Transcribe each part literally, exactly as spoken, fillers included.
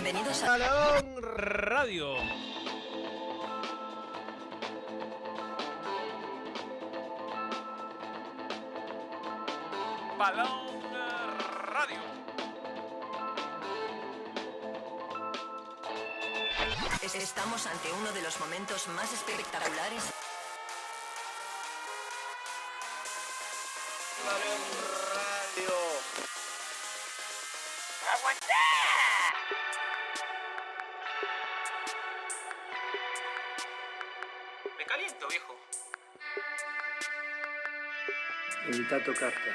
Bienvenidos a Balón Radio. Balón Radio. Estamos ante uno de los momentos más espectaculares. Balón Radio. ¡Aguanta! Me caliento, viejo. Evita tocarte.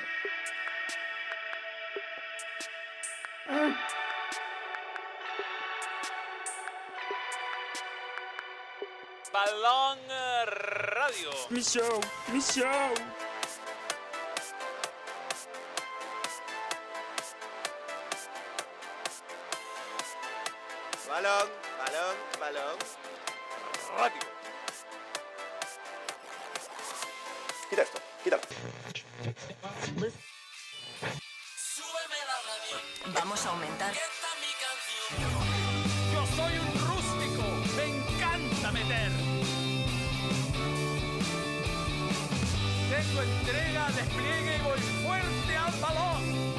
Balón Radio. Mi show, mi show. Balón, balón, balón. Radio. Quita esto, quítalo. Vamos a aumentar. Yo soy un rústico. Me encanta meter. Tengo entrega, despliegue y voy fuerte al balón.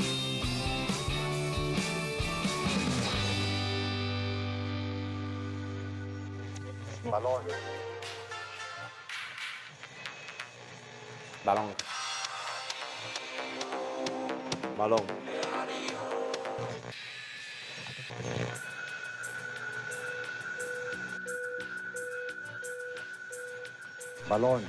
Balón. Balón. Balón. Balón.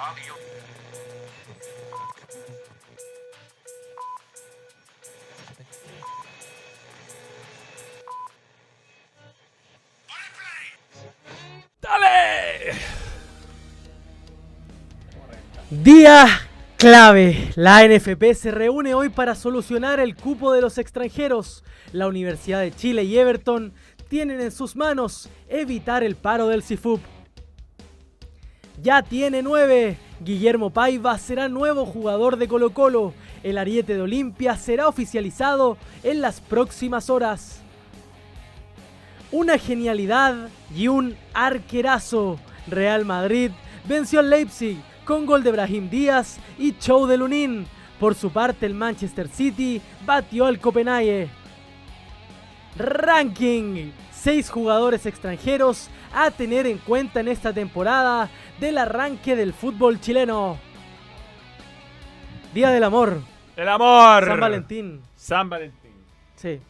¡Dale! Día clave. La N F P se reúne hoy para solucionar el cupo de los extranjeros. La Universidad de Chile y Everton tienen en sus manos evitar el paro del C I F U P. Ya tiene nueve. Guillermo Paiva será nuevo jugador de Colo-Colo. El ariete de Olimpia será oficializado en las próximas horas. Una genialidad y un arquerazo. Real Madrid venció al Leipzig con gol de Brahim Díaz y show de Lunin. Por su parte, el Manchester City batió al Copenhague. Ranking: seis jugadores extranjeros a tener en cuenta en esta temporada del arranque del fútbol chileno. Día del amor. ¡El amor! San Valentín. San Valentín. Sí.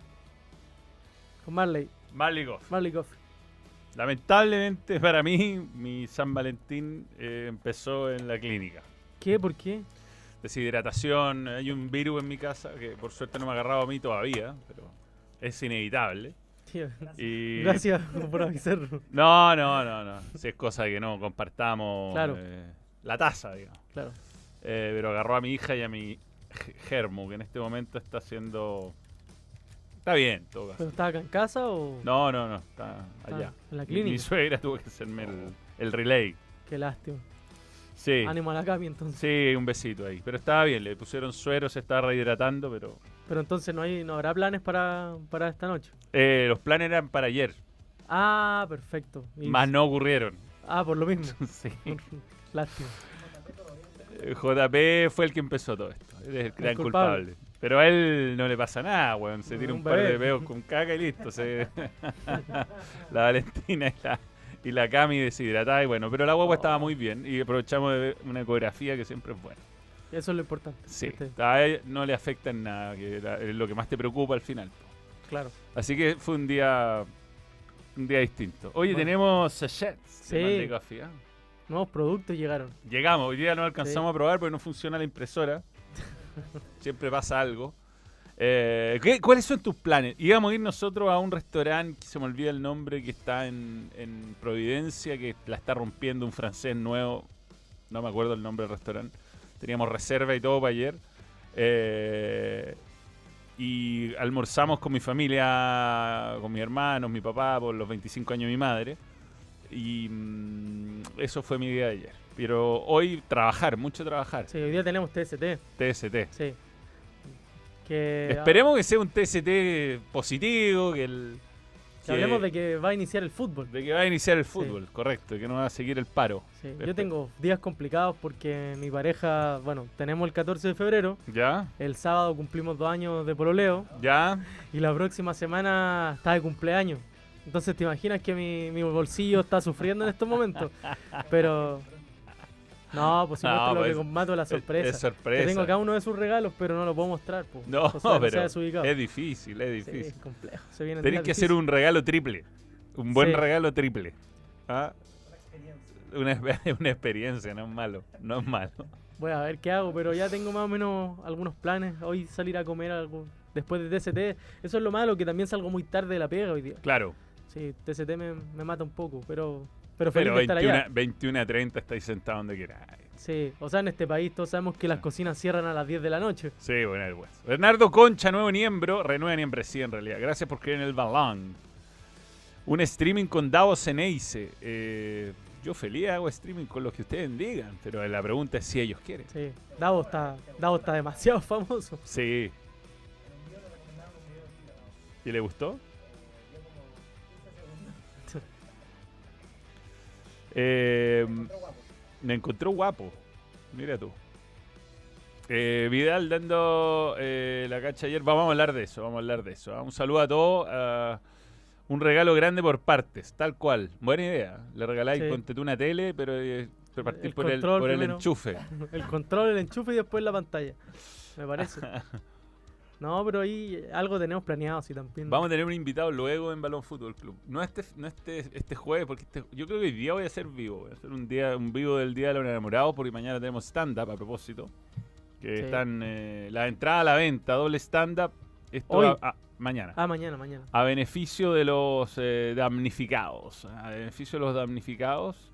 Con Marley. Marley Goff. Marley Goff. Lamentablemente para mí, mi San Valentín eh, empezó en la clínica. ¿Qué? ¿Por qué? Deshidratación, hay un virus en mi casa que por suerte no me ha agarrado a mí todavía, pero es inevitable. Tío, Y... gracias por avisar. No, no, no, no. Si es cosa que no compartamos Claro. eh, la taza, digamos. Claro. Eh, pero agarró a mi hija y a mi germo, que en este momento está haciendo... Está bien, en todo caso. ¿Pero estaba acá en casa o...? No, no, no, está Ah, allá. en la Mi, clínica. mi suegra tuvo que hacerme el, el relay. Qué lástima. Sí, Ánimo a la Cami entonces. sí, un besito ahí. Pero estaba bien, le pusieron suero, se estaba rehidratando, pero... Pero entonces no hay, no habrá planes para, para esta noche. Eh, los planes eran para ayer, Ah, perfecto. Y- más no ocurrieron. Ah, por lo mismo. Sí. Lástima. Eh, J P fue el que empezó todo esto. Él es el gran culpable. culpable. Pero a él no le pasa nada, weón. Se tira Un un par bebé. de peos con caca y listo. Se... la Valentina y la, y la Cami deshidratada. Y bueno, pero la guagua estaba muy bien. Y aprovechamos de ver una ecografía que siempre es buena. Eso es lo importante. Sí, ¿viste? a él no le afecta en nada, que era- es lo que más te preocupa al final. Claro. Así que fue un día un día distinto. Oye, Bueno. tenemos sachets Sí. de Marley Coffee, ¿ah? Nuevos productos llegaron. Llegamos, hoy día no alcanzamos Sí. a probar porque no funciona la impresora. Siempre pasa algo. Eh, ¿qué- ¿Cuáles son tus planes? Íbamos a ir nosotros a un restaurante, que se me olvida el nombre, que está en, en Providencia, que la está rompiendo un francés nuevo. No me acuerdo el nombre del restaurante. Teníamos reserva y todo para ayer. Eh, y almorzamos con mi familia, con mis hermanos, mi papá, por los veinticinco años de mi madre. Y mm, eso fue mi día de ayer. Pero hoy trabajar, mucho trabajar. Sí, hoy día tenemos T S T. T S T. Sí. Que, Esperemos que sea un T S T positivo, que el, que, hablemos de que va a iniciar el fútbol. de que va a iniciar el fútbol, Sí. correcto, que no va a seguir el paro. Sí, Después- yo tengo días complicados porque mi pareja, bueno, tenemos el catorce de febrero, ¿Ya? el sábado cumplimos dos años de pololeo ¿Ya? y la próxima semana está de cumpleaños. Entonces te imaginas que mi, mi bolsillo está sufriendo en estos momentos. Pero no, pues si No, muestro lo pues, que combato la es- sorpresa. es sorpresa. Que tengo cada uno de sus regalos, pero no lo puedo mostrar. Pues. No, O sea, pero sea desubicado. es difícil, es Sí, difícil. es complejo. Se vienen Tenés días que hacer difíciles. un regalo triple. Un buen Sí. regalo triple. ¿Ah? Una, exper- una experiencia, no es malo. No es malo. Voy a ver qué hago, pero ya tengo más o menos algunos planes. Hoy salir a comer algo después de T C T. Eso es lo malo, que también salgo muy tarde de la pega hoy día. Claro. Sí, T C T me, me mata un poco, pero, pero feliz Pero de estar allá. veintiuno, veintiuno a treinta estáis sentado donde quieras. Sí, o sea, en este país todos sabemos que las cocinas cierran a las diez de la noche. Sí, bueno, el hueso. Bernardo Concha, nuevo miembro. Renueva miembro, sí, en realidad. Gracias por creer en el balón. Un streaming con Davos Eneise. Eh, yo feliz hago streaming con los que ustedes digan, pero la pregunta es si ellos quieren. Sí, Davo está, Davo está demasiado famoso. Sí. ¿Y le gustó? Eh, me encontró guapo. Mira tú. Eh, Vidal dando eh, la cacha ayer. Vamos a hablar de eso. Vamos a hablar de eso. ¿ah? Un saludo a todos. ah, un regalo grande por partes. Tal cual. Buena idea. Le regaláis Sí. ponte tú una tele, pero eh, partir El por, el, control por el primero. enchufe. El control, el enchufe y después la pantalla. Me parece. No, pero ahí algo tenemos planeado, sí, también. Vamos a tener un invitado luego en Balón Fútbol Club. No este, no este, este jueves, porque este- yo creo que hoy día voy a hacer vivo. Voy a hacer un día, un vivo del Día de los Enamorados, porque mañana tenemos stand-up a propósito. Que Sí. están eh, la entrada a la venta, doble stand-up. Esto Hoy. a- a- mañana. Ah, mañana, mañana. A beneficio de los eh, damnificados. A beneficio de los damnificados.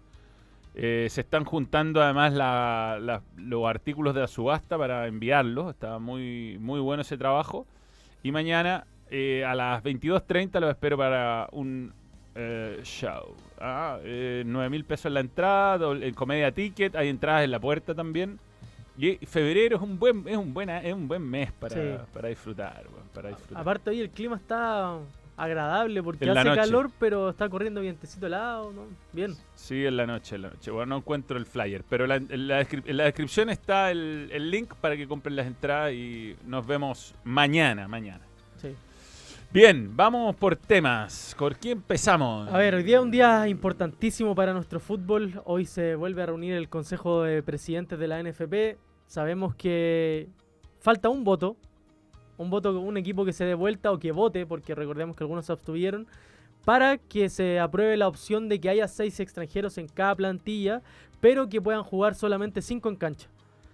Eh, se están juntando además la- la- los artículos de la subasta para enviarlos. Está muy, muy bueno ese trabajo. Y mañana eh, a las veintidós treinta los espero para un eh, show. Ah, eh, nueve mil pesos en la entrada, doble- en Comedia Ticket. Hay entradas en la puerta también. Y febrero es un buen, es un buen, es un buen mes para, Sí. para disfrutar, weón, para disfrutar. Aparte hoy el clima está agradable porque En la hace noche. calor, pero está corriendo vientecito helado, ¿no? Bien. Sí, en la noche, en la noche. Bueno, no encuentro el flyer, pero la- en, la, descrip- en la descripción está el, el link para que compren las entradas y nos vemos mañana, mañana. Sí. Bien, vamos por temas. ¿Por qué empezamos? A ver, hoy día es un día importantísimo para nuestro fútbol. Hoy se vuelve a reunir el Consejo de Presidentes de la N F P. Sabemos que falta un voto. Un voto, un equipo que se dé vuelta o que vote, porque recordemos que algunos se abstuvieron, para que se apruebe la opción de que haya seis extranjeros en cada plantilla, pero que puedan jugar solamente cinco en cancha.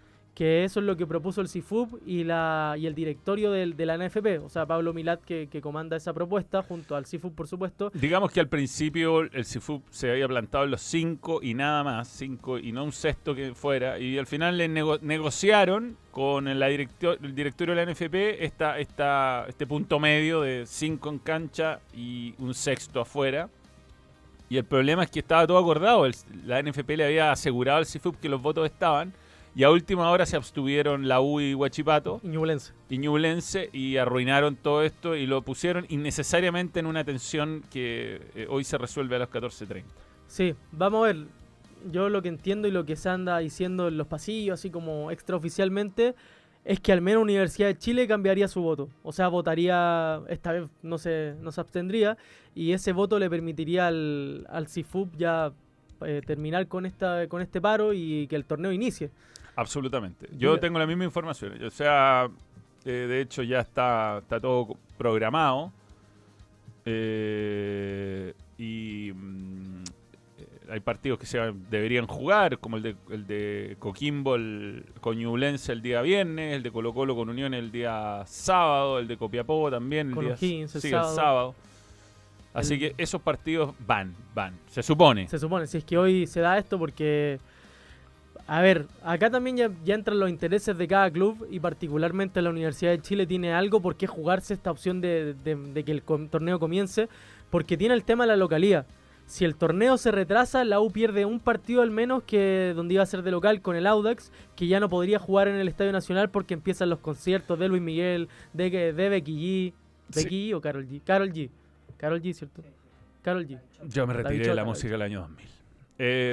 Que eso es lo que propuso el C I F U B y, la, y el directorio del- de la N F P. O sea, Pablo Milat, que, que comanda esa propuesta, junto al C I F U B, por supuesto. Digamos que al principio el C F U P se había plantado en los cinco y nada más, cinco y no un sexto que fuera. Y al final le nego- negociaron con la directo- el directorio de la N F P esta, esta, este punto medio de cinco en cancha y un sexto afuera. Y el problema es que estaba todo acordado. El- la N F P le había asegurado al C F U P que los votos estaban. Y a última hora se abstuvieron la U y Huachipato Ñublense. y Ñublense y arruinaron todo esto y lo pusieron innecesariamente en una tensión que eh, hoy se resuelve a las catorce treinta. Sí, vamos a ver. Yo lo que entiendo y lo que se anda diciendo en los pasillos, así como extraoficialmente, es que al menos Universidad de Chile cambiaría su voto. O sea, votaría, esta vez no se, no se abstendría, y ese voto le permitiría al, al C I F U B ya eh, terminar con, esta, con este paro y que el torneo inicie. Absolutamente. Yo Mira. tengo la misma información. O sea, eh, de hecho ya está, está todo co- programado. Eh, y mm, eh, hay partidos que se deberían jugar, como el de, el de Coquimbo el, con Ñublense el día viernes, el de Colo Colo con Unión el día sábado, el de Copiapó también el Con día O'Higgins el sí, sábado. sábado. Así El- que esos partidos van, van, se supone. Se supone, si es que hoy se da esto porque... A ver, acá también ya, ya entran los intereses de cada club y particularmente la Universidad de Chile tiene algo por qué jugarse esta opción de, de- de que el com- torneo comience, porque tiene el tema de la localía. Si el torneo se retrasa, la U pierde un partido al menos que donde iba a ser de local con el Audax, que ya no podría jugar en el Estadio Nacional porque empiezan los conciertos de Luis Miguel, de, de Becky G. Sí. ¿Becky G o Carol G? Carol G. Carol G, ¿cierto? Karol G. Yo me La retiré de bichota, la la música del año dos mil. Eh,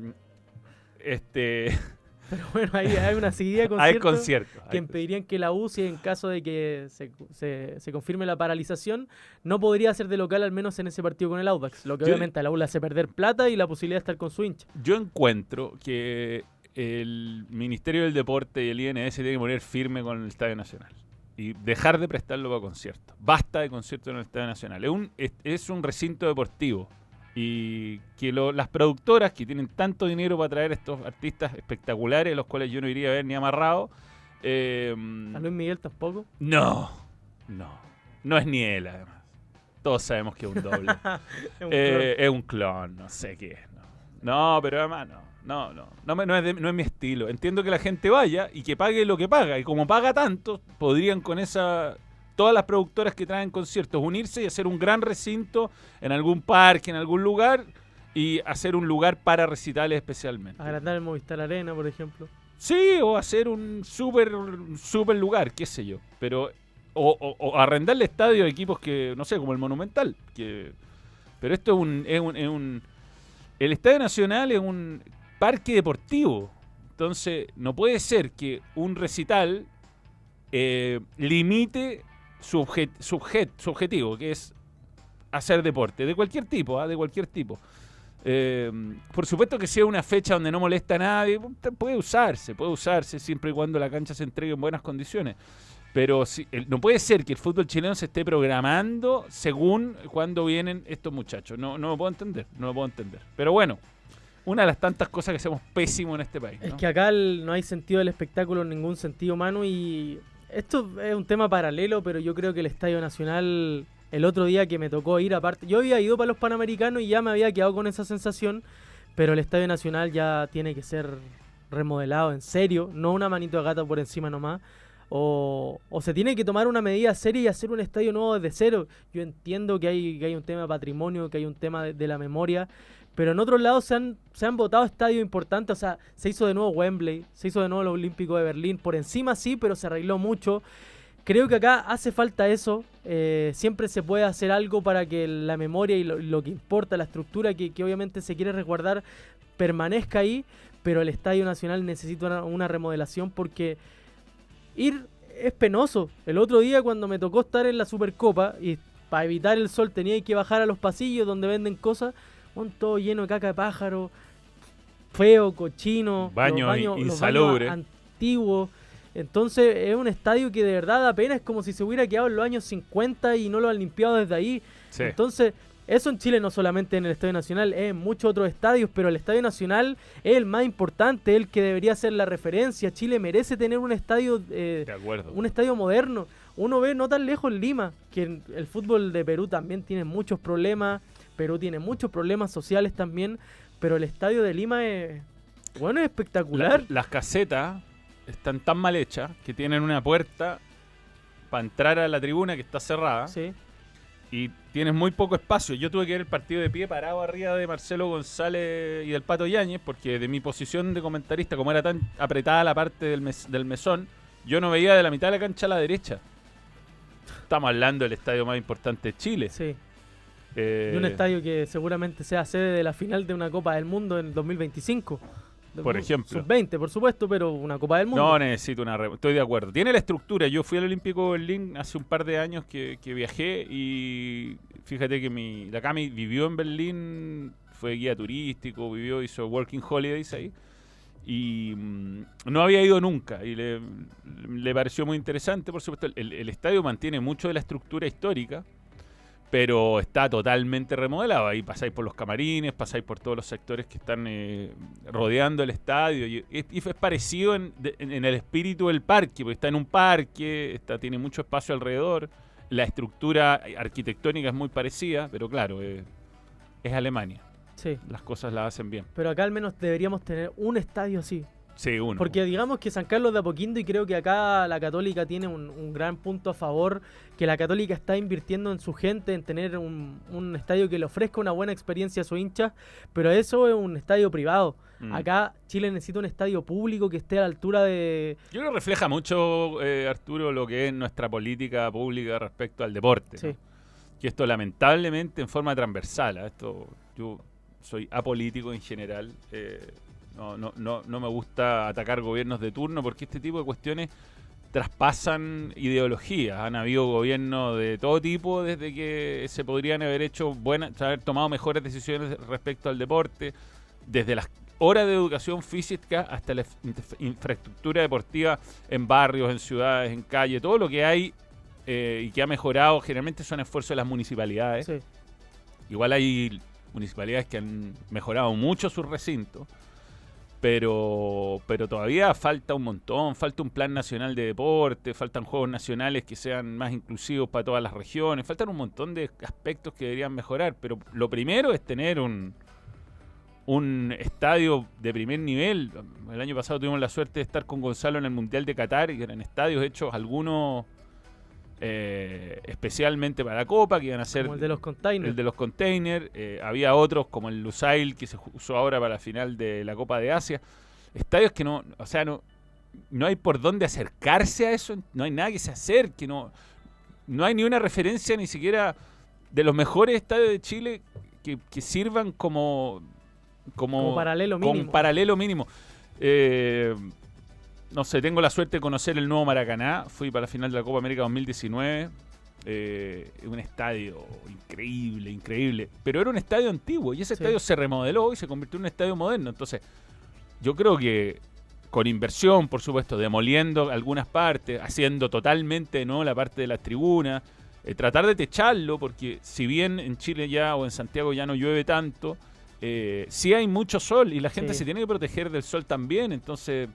este... Pero bueno, hay, hay una seguida de hay conciertos conciertos. que hay impedirían que la U, si en caso de que se, se, se confirme la paralización, no podría ser de local, al menos en ese partido con el Audax. Lo que Yo- obviamente a la U le hace perder plata y la posibilidad de estar con su hincha. Yo encuentro que el Ministerio del Deporte y el I N S tienen que poner firme con el Estadio Nacional y dejar de prestarlo para conciertos. Basta de conciertos en el Estadio Nacional. Es un, es, es un recinto deportivo y que lo- las productoras que tienen tanto dinero para traer estos artistas espectaculares, los cuales yo no iría a ver ni amarrado, eh, A Luis Miguel tampoco. no, no, no es ni él además. Todos sabemos que es un doble. Es un Eh, es un clon, no sé qué es. No, no pero además no. No, no. No, me- no, es de- no es mi estilo. Entiendo que la gente vaya y que pague lo que paga. Y como paga tanto, podrían con esa. Todas las productoras que traen conciertos unirse y hacer un gran recinto en algún parque, en algún lugar. Y hacer un lugar para recitales especialmente. agrandar el Movistar Arena, por ejemplo. Sí, o hacer un súper super lugar, qué sé yo. Pero. O, o- o arrendarle estadio a equipos que, no sé, como el Monumental. Que, pero esto es un, es un, es un- el Estadio Nacional es un parque deportivo. Entonces, no puede ser que un recital eh, limite su, objet- su, objet- su objetivo, que es hacer deporte, de cualquier tipo, ¿ah? de cualquier tipo. Eh, por supuesto que sea una fecha donde no molesta a nadie, puede usarse, puede usarse siempre y cuando la cancha se entregue en buenas condiciones. Pero si- el- no puede ser que el fútbol chileno se esté programando según cuando vienen estos muchachos. No, no lo puedo entender, no lo puedo entender. Pero bueno, una de las tantas cosas que hacemos pésimo en este país, ¿no? Es que acá el- no hay sentido del espectáculo en ningún sentido, Manu, y esto es un tema paralelo, pero yo creo que el Estadio Nacional, el otro día que me tocó ir aparte, yo había ido para los Panamericanos y ya me había quedado con esa sensación, pero el Estadio Nacional ya tiene que ser remodelado en serio, no una manito de gata por encima nomás, o, o se tiene que tomar una medida seria y hacer un estadio nuevo desde cero. Yo entiendo que hay, que hay un tema de patrimonio, que hay un tema de, de la memoria, pero en otros lados se han, se han votado estadios importantes, o sea, se hizo de nuevo Wembley, se hizo de nuevo el Olímpico de Berlín, por encima sí, pero se arregló mucho. Creo que acá hace falta eso, eh, siempre se puede hacer algo para que la memoria y lo, lo que importa, la estructura que, que obviamente se quiere resguardar, permanezca ahí, pero el Estadio Nacional necesita una, una remodelación porque ir es penoso. El otro día cuando me tocó estar en la Supercopa y para evitar el sol tenía que bajar a los pasillos donde venden cosas, bueno, todo lleno de caca de pájaro, feo, cochino, Baño los baños, los insalubre. baños antiguos. Entonces es un estadio que de verdad da pena, es como si se hubiera quedado en los años cincuenta y no lo han limpiado desde ahí. Sí. Entonces, eso en Chile no solamente en el Estadio Nacional, es en muchos otros estadios, pero el Estadio Nacional es el más importante, el que debería ser la referencia. Chile merece tener un estadio, eh, De acuerdo. un estadio moderno. Uno ve no tan lejos Lima, que en- el fútbol de Perú también tiene muchos problemas, Perú tiene muchos problemas sociales también, pero el estadio de Lima es, bueno, es espectacular. La- las casetas están tan mal hechas que tienen una puerta para entrar a la tribuna que está cerrada Sí. y tienes muy poco espacio. Yo tuve que ver el partido de pie parado arriba de Marcelo González y del Pato Yáñez porque de mi posición de comentarista, como era tan apretada la parte del, mes- del mesón, yo no veía de la mitad de la cancha a la derecha. Estamos hablando del estadio más importante de Chile. Sí. Eh, Y un estadio que seguramente sea sede de la final de una Copa del Mundo en dos mil veinticinco. Por ejemplo. sub veinte, por supuesto, pero una Copa del Mundo. No necesito una... re- Estoy de acuerdo. Tiene la estructura. Yo fui al Olímpico de Berlín hace un par de años que, que viajé y fíjate que mi la Cami vivió en Berlín, fue guía turístico, vivió, hizo working holidays ahí y mm, no había ido nunca y le, le pareció muy interesante. Por supuesto, el, el estadio mantiene mucho de la estructura histórica, pero está totalmente remodelado. Ahí pasáis por los camarines, pasáis por todos los sectores que están eh, rodeando el estadio. Y, y es parecido en, de- en- en el espíritu del parque, porque está en un parque, está, tiene mucho espacio alrededor. La estructura arquitectónica es muy parecida, pero claro, eh, es Alemania. Sí, Las cosas las hacen bien. pero acá al menos deberíamos tener un estadio así. Sí, uno. Porque digamos que San Carlos de Apoquindo, y creo que acá la Católica tiene un, un gran punto a favor, que la Católica está invirtiendo en su gente, en tener un, un estadio que le ofrezca una buena experiencia a sus hinchas, pero eso es un estadio privado. Mm. Acá Chile necesita un estadio público que esté a la altura de... Yo creo que refleja mucho, eh, Arturo, lo que es nuestra política pública respecto al deporte. ¿no? Sí. que esto lamentablemente en forma transversal, ¿eh? Esto yo soy apolítico en general, eh, no, no, no, no me gusta atacar gobiernos de turno porque este tipo de cuestiones traspasan ideologías. Han habido gobiernos de todo tipo desde que se podrían haber hecho buenas, haber tomado mejores decisiones respecto al deporte, desde las horas de educación física hasta la infraestructura deportiva en barrios, en ciudades, en calles, todo lo que hay eh, y que ha mejorado generalmente son esfuerzos de las municipalidades. Sí. Igual hay municipalidades que han mejorado mucho sus recintos, pero pero todavía falta un montón, falta un plan nacional de deporte, faltan juegos nacionales que sean más inclusivos para todas las regiones, faltan un montón de aspectos que deberían mejorar, pero lo primero es tener un un estadio de primer nivel. El año pasado tuvimos la suerte de estar con Gonzalo en el Mundial de Qatar y eran estadios hechos algunos eh, especialmente para la Copa, que iban a ser Como el de los containers. el de los containers. Eh, había otros como el Lusail que se usó ahora para la final de la Copa de Asia. Estadios que no, o sea, no, no hay por dónde acercarse a eso, no hay nada que se acerque, no, no hay ni una referencia ni siquiera de los mejores estadios de Chile que, que sirvan como Como, Como paralelo con mínimo. paralelo mínimo. Eh, no sé, tengo la suerte de conocer el nuevo Maracaná. Fui para la final de la Copa América dos mil diecinueve. Eh, un estadio increíble, increíble. Pero era un estadio antiguo y ese Sí. estadio se remodeló y se convirtió en un estadio moderno. Entonces, yo creo que con inversión, por supuesto, demoliendo algunas partes, haciendo totalmente no la parte de las tribunas, eh, tratar de techarlo, porque si bien en Chile ya o en Santiago ya no llueve tanto, Eh, sí hay mucho sol y la gente Sí. se tiene que proteger del sol también, entonces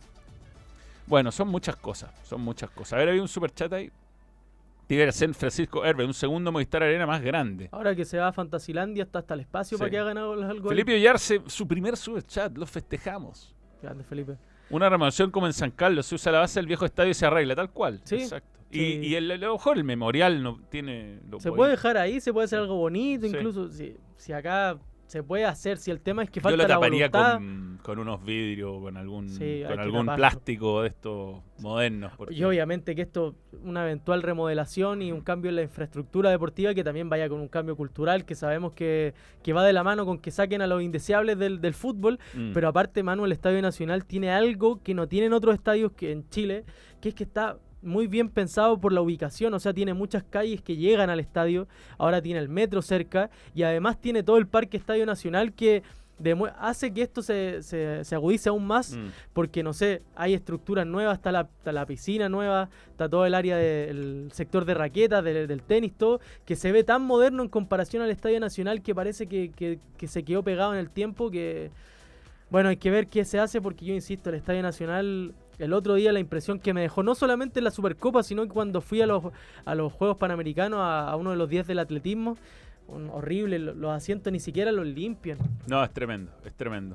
bueno, son muchas cosas, son muchas cosas. A ver, había un super chat ahí. Tiene que ser Francisco Herbe, un segundo Movistar Arena más grande. Ahora que se va a Fantasilandia está hasta el espacio Sí. para que hagan algo. algo ahí. Felipe Ollarse, su primer super chat, lo festejamos. Grande, Felipe. Una remodelación como en San Carlos, se usa la base del viejo estadio y se arregla, tal cual. Sí. Exacto. Sí. Y, y el, a lo mejor el memorial no tiene... lo Se puede- puede dejar ahí, se puede hacer algo bonito, Sí. incluso si, si acá se puede hacer, si el tema es que Yo falta lo la taparía voluntad. con, con unos vidrios, con algún, Sí, hay con que algún taparlo. plástico de estos modernos. porque- Y obviamente que esto, una eventual remodelación y un cambio en la infraestructura deportiva que también vaya con un cambio cultural que sabemos que, que va de la mano con que saquen a los indeseables del, del fútbol. Mm. Pero aparte, Manu, el Estadio Nacional tiene algo que no tienen otros estadios que en Chile, que es que está muy bien pensado por la ubicación, o sea, tiene muchas calles que llegan al estadio, ahora tiene el metro cerca y además tiene todo el Parque Estadio Nacional que demue- hace que esto se, se, se agudice aún más, Mm. porque no sé, hay estructuras nuevas, está la, está la piscina nueva, está todo el área del sector de raquetas, del, del tenis, todo, que se ve tan moderno en comparación al Estadio Nacional que parece que, que, que se quedó pegado en el tiempo, que bueno, hay que ver qué se hace, porque yo insisto, el Estadio Nacional, el otro día la impresión que me dejó, no solamente en la Supercopa, sino que cuando fui a los, a los Juegos Panamericanos, a, a uno de los diez del atletismo, un- horrible, lo- los asientos ni siquiera los limpian. No, es tremendo, es tremendo.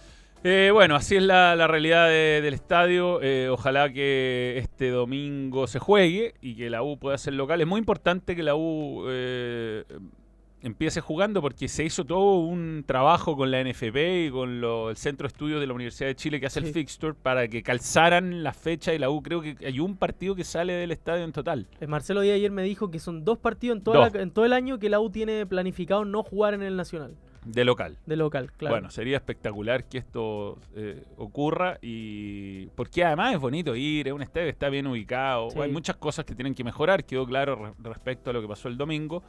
Eh, bueno, así es la, la realidad de- del estadio. Eh, ojalá que este domingo se juegue y que la U pueda ser local. Es muy importante que la U eh, empiece jugando porque se hizo todo un trabajo con la N F P y con lo- el Centro de Estudios de la Universidad de Chile que hace Sí. el fixture para que calzaran la fecha y la U. Creo que hay un partido que sale del estadio en total. Eh, Marcelo Díaz ayer me dijo que son dos partidos en, toda Dos. la- en todo el año que la U tiene planificado no jugar en el Nacional, De local. de local, claro. Bueno, sería espectacular que esto eh, ocurra y porque además es bonito ir, es un estadio que está bien ubicado, Sí. hay muchas cosas que tienen que mejorar, quedó claro re- respecto a lo que pasó el domingo,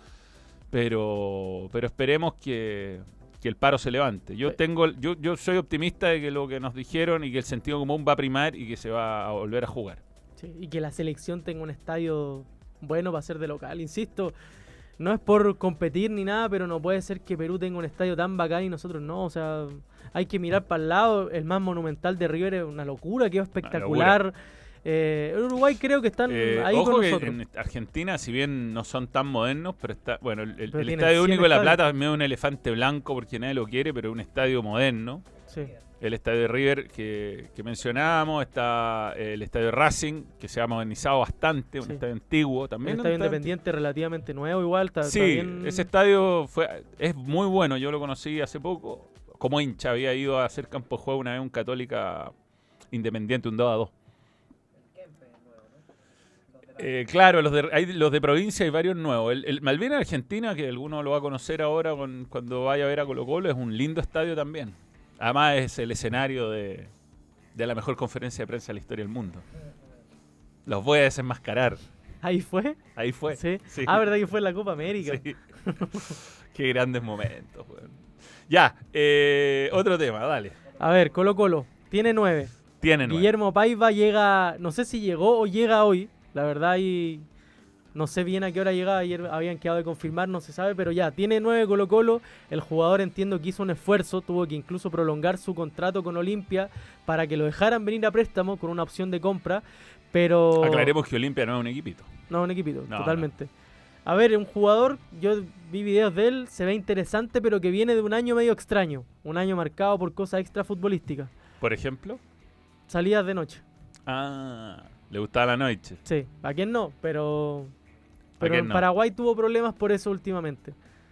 pero pero esperemos que, que el paro se levante. Yo Sí. tengo yo yo soy optimista de que lo que nos dijeron y que el sentido común va a primar y que se va a volver a jugar. Sí, y que la selección tenga un estadio bueno para ser de local, insisto. No es por competir ni nada, pero no puede ser que Perú tenga un estadio tan bacán y nosotros no. O sea, hay que mirar para el lado. El más monumental de River es una locura, quedó espectacular. Eh, en Uruguay creo que están Eh, ahí ojo con que nosotros. en Argentina, si bien no son tan modernos, pero está bueno, el, el- Pero el tienen Estadio cien Único de La estadios. Plata es medio un elefante blanco porque nadie lo quiere, pero es un estadio moderno. Sí. El estadio de River que, que mencionábamos, está el estadio de Racing, que se ha modernizado bastante, un Sí. estadio antiguo Un también. estadio un estadio independiente relativamente nuevo igual. Está, está Sí, bien- ese estadio fue, es muy bueno, yo lo conocí hace poco. Como hincha había ido a hacer campo de juego una vez un Católica Independiente, un dos a dos. Eh, claro, los de, hay, los de provincia hay varios nuevos. El, el Malvinas Argentina, que alguno lo va a conocer ahora con, cuando vaya a ver a Colo Colo, es un lindo estadio también. Además es el escenario de, de la mejor conferencia de prensa de la historia del mundo. Los voy a desenmascarar. ¿Ahí fue? Ahí fue. Sí. Sí. Ah, ¿verdad que fue en la Copa América? Sí. Qué grandes momentos, weón. Ya, eh, otro tema, dale. A ver, Colo Colo, tiene nueve. Tiene nueve. Guillermo Paiva llega, no sé si llegó o llega hoy. La verdad, y no sé bien a qué hora llegaba. Ayer habían quedado de confirmar, no se sabe, pero ya, tiene nueve Colo Colo. El jugador entiendo que hizo un esfuerzo, tuvo que incluso prolongar su contrato con Olimpia para que lo dejaran venir a préstamo con una opción de compra. Pero Aclaremos que Olimpia no es un equipito. no, un equipito, No, totalmente. A ver, un jugador, yo vi videos de él, se ve interesante, pero que viene de un año medio extraño. Un año marcado por cosas extra futbolísticas. Por ejemplo. Salidas de noche. Ah, le gustaba la noche. Sí, ¿a quién no? Pero, ¿A pero quién en no? Paraguay tuvo problemas por eso últimamente.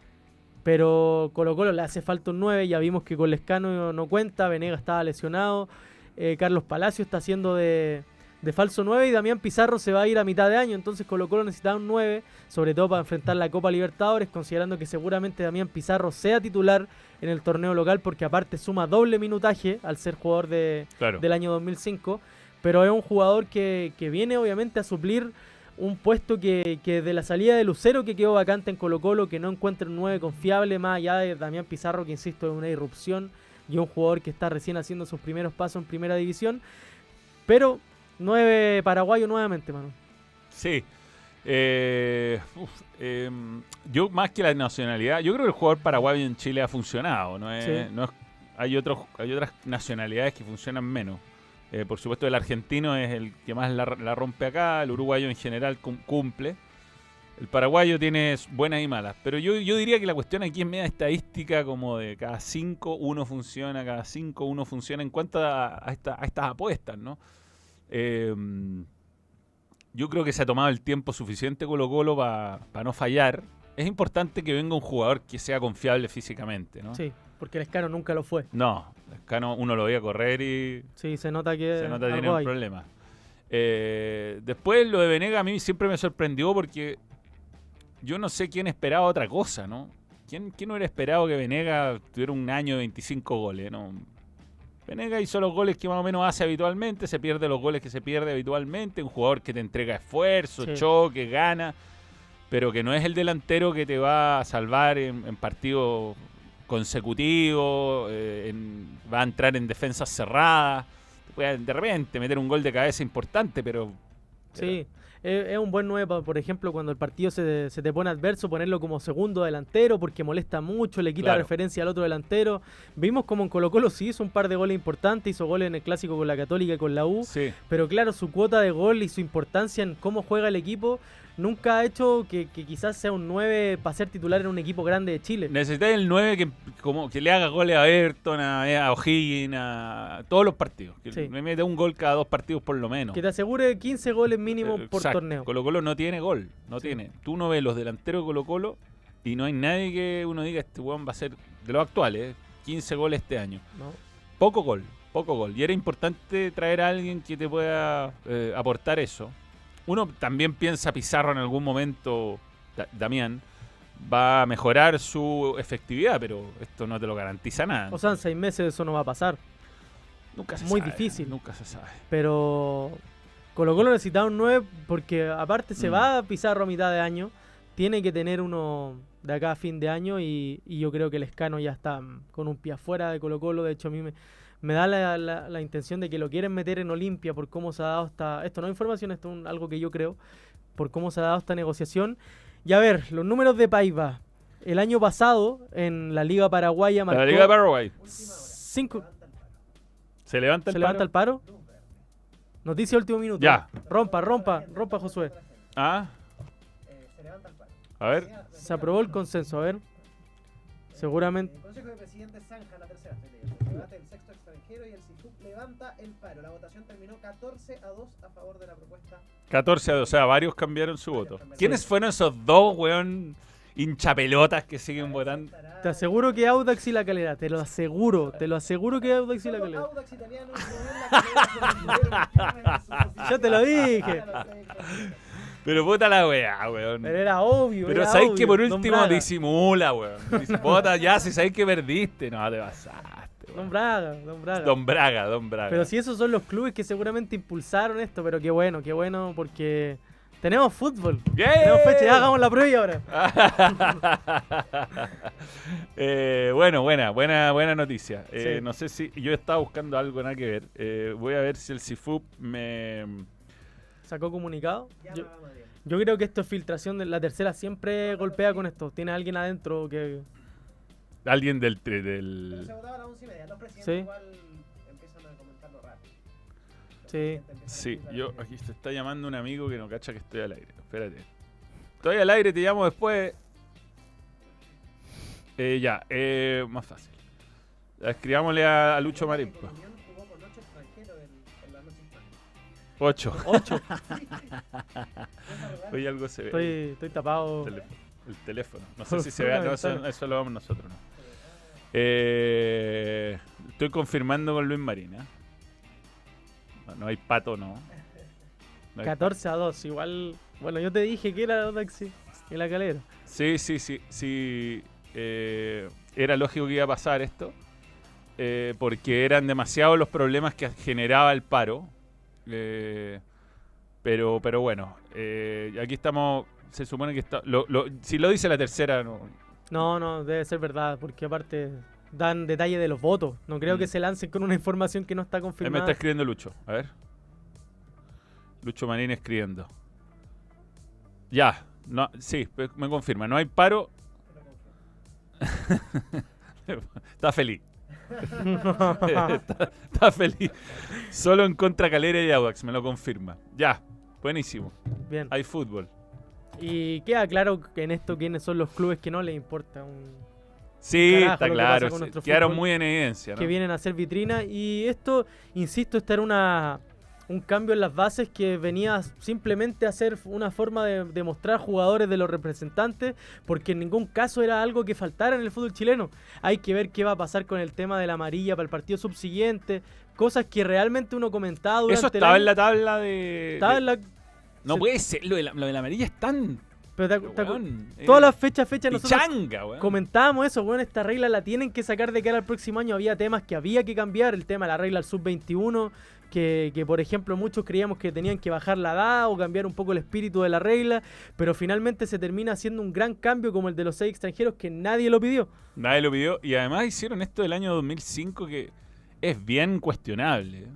Pero Colo Colo le hace falta un nueve, ya vimos que con Lescano no cuenta, Venegas estaba lesionado, eh, Carlos Palacio está haciendo de, de falso nueve y Damián Pizarro se va a ir a mitad de año, entonces Colo Colo necesitaba un nueve, sobre todo para enfrentar la Copa Libertadores, considerando que seguramente Damián Pizarro sea titular en el torneo local, porque aparte suma doble minutaje al ser jugador de, Claro. del año dos mil cinco, pero es un jugador que, que viene obviamente a suplir un puesto que, que de la salida de Lucero, que quedó vacante en Colo Colo, que no encuentra un nueve confiable, más allá de Damián Pizarro, que insisto es una irrupción y un jugador que está recién haciendo sus primeros pasos en primera división, pero nueve paraguayo nuevamente, mano. Sí. Eh, uf, eh, yo más que la nacionalidad, yo creo que el jugador paraguayo en Chile ha funcionado. No es, Sí. no es, hay, otros, hay otras nacionalidades que funcionan menos. Eh, por supuesto, el argentino es el que más la, la rompe acá, el uruguayo en general cum- cumple. El paraguayo tiene buenas y malas. Pero yo, yo diría que la cuestión aquí es media estadística, como de cada cinco, uno funciona, cada cinco, uno funciona en cuanto a, a, esta- a estas apuestas, ¿no? Eh, yo creo que se ha tomado el tiempo suficiente Colo Colo para no fallar. Es importante que venga un jugador que sea confiable físicamente, ¿no? Sí, porque el Escano nunca lo fue. No, Lescano uno lo veía correr y Sí, se nota que se nota que algo tiene un hay. problema. Eh, después lo de Venegas a mí siempre me sorprendió porque yo no sé quién esperaba otra cosa, ¿no? ¿Quién, quién hubiera esperado que Venegas tuviera un año de veinticinco goles, ¿no? Venegas hizo los goles que más o menos hace habitualmente, se pierde los goles que se pierde habitualmente, un jugador que te entrega esfuerzo, Sí. choque, gana, pero que no es el delantero que te va a salvar en, en partidos consecutivos, eh, en- va a entrar en defensas cerradas, puede de repente meter un gol de cabeza importante, pero... Sí, es, es un buen nueve, pa- por ejemplo, cuando el partido se, se te pone adverso, ponerlo como segundo delantero porque molesta mucho, le quita Claro. referencia al otro delantero. Vimos como en Colo Colo sí hizo un par de goles importantes, hizo goles en el Clásico con la Católica y con la U, Sí. pero claro, su cuota de gol y su importancia en cómo juega el equipo nunca ha hecho que, que quizás sea un nueve para ser titular en un equipo grande de Chile. Necesitáis el nueve que, como, que le haga goles a Everton, a, a O'Higgins, a todos los partidos. Que Sí. me mete un gol cada dos partidos por lo menos. Que te asegure quince goles mínimo Eh, por exacto. torneo. Colo Colo no tiene gol, no Sí. tiene. Tú no ves los delanteros de Colo Colo y no hay nadie que uno diga este weón va a ser de los actuales, eh, quince goles este año. ¿No? Poco gol, poco gol. Y era importante traer a alguien que te pueda eh, aportar eso. Uno también piensa Pizarro en algún momento, Da- Damián, va a mejorar su efectividad, pero esto no te lo garantiza nada. O sea, en seis meses eso no va a pasar. nunca se muy sabe, difícil. Nunca se sabe. Pero Colo Colo necesitaba un nueve porque aparte se Mm. va a Pizarro a mitad de año. Tiene que tener uno de acá a fin de año y, y yo creo que el Escano ya está mm, con un pie afuera de Colo Colo. De hecho, a mí me, me da la, la- la intención de que lo quieren meter en Olimpia por cómo se ha dado esta... Esto no es información, esto es un- algo que yo creo. Por cómo se ha dado esta negociación. Y a ver, los números de Paiva. El año pasado, en la Liga Paraguaya, marcó Para la Liga de Paraguay, cinco... ¿se levanta el ¿Se paro? levanta el paro? Noticia último minuto. Ya. Rompa, rompa, rompa, Josué. Ah. A ver. Se aprobó el consenso, a ver. Seguramente. El Consejo de Presidentes zanja la tercera estrategia. El debate del sexto extranjero y el SISUP levanta el paro. La votación terminó catorce a dos a favor de la propuesta. catorce a dos, o sea, varios cambiaron su voto. ¿Quiénes fueron esos dos, weón, hinchapelotas que siguen votando? Te aseguro que Audax y la Calera. Te lo aseguro. Te lo aseguro que Audax y la Solo Calera. Audax italiano y no en la Calera con el dinero que tiene en su Ya te lo posición. dije. Ya lo sé, Pero puta la weá, weón. Pero era obvio. Pero era sabéis obvio. que por Don último Braga. disimula, weón. Dice, Puta, ya, si sabéis que perdiste. No, te pasaste, Don weón. Braga, Don Braga. Don Braga, Don Braga. Pero si esos son los clubes que seguramente impulsaron esto, pero qué bueno, qué bueno, porque tenemos fútbol. ¡Bien! Tenemos fecha, ya hagamos la prueba y ahora. Eh, bueno, buena, buena, buena noticia. Eh, Sí. No sé si yo estaba buscando algo nada que ver. Eh, voy a ver si el Cifub me. Sacó comunicado. Ya Yo, me va Madrid. yo creo que esto es filtración. De la tercera siempre golpea con esto. Tiene alguien adentro que. Alguien del. tre- Pero del... se votaba a las once y media. Los presidentes Sí. igual empiezan a comentarlo rápido. Los Sí. presidentes empiezan a Sí, cruzar yo el- aquí se está llamando un amigo que no cacha que estoy al aire. Espérate. Estoy al aire, te llamo después. Eh, ya, eh, más fácil. Escribámosle a, a Lucho Marín. Que Unión jugó con ocho extranjeros en, en la noche histórica. Ocho. Ocho. Hoy algo se ve. Estoy, estoy tapado. El teléfono. El teléfono. No sé si se vea. No, eso, eso lo vamos nosotros, ¿no? Eh, estoy confirmando con Luis Marín. ¿eh? No, no hay pato, no. No hay- catorce a dos. Igual. Bueno, yo te dije que era Daxi y la calera. Sí, sí, sí. sí eh, era lógico que iba a pasar esto. eh, porque eran demasiados los problemas que generaba el paro. Eh, pero, pero bueno, eh, aquí estamos. Se supone que está. Lo, lo- si lo dice la tercera, no. No, no, debe ser verdad, porque aparte dan detalle de los votos. No creo Mm. que se lancen con una información que no está Ahí me confirmada. está escribiendo Lucho. A ver. Lucho Marín escribiendo. Ya. No, sí, pe- me confirma. No hay paro. Está feliz. está, está feliz. Solo en contra Calera y Audax, me lo confirma. Ya. Buenísimo. Bien. Hay fútbol. Y queda claro que en esto quiénes son los clubes que no les importa un, Sí, Carajo, está lo que claro. pasa con sí, nuestro Quedaron fútbol, muy en evidencia, ¿no? que vienen a hacer vitrina. Y esto, insisto, está en una, un cambio en las bases que venía simplemente a ser una forma de, de mostrar jugadores de los representantes, porque en ningún caso era algo que faltara en el fútbol chileno. Hay que ver qué va a pasar con el tema de la amarilla para el partido subsiguiente, cosas que realmente uno comentaba durante Eso el estaba año. en la tabla de. Estaba de- en la- No se- puede ser. Lo de la, lo de la amarilla es tan. pero te- pero, te- weón, todas eh, las fechas, fechas nosotros pichanga, weón. comentábamos eso, bueno, esta regla la tienen que sacar de cara al próximo año. Había temas que había que cambiar, el tema de la regla del sub veintiuno, que, que por ejemplo muchos creíamos que tenían que bajar la edad o cambiar un poco el espíritu de la regla, pero finalmente se termina haciendo un gran cambio como el de los seis extranjeros que nadie lo pidió. Nadie lo pidió. Y además hicieron esto del año dos mil cinco que es bien cuestionable.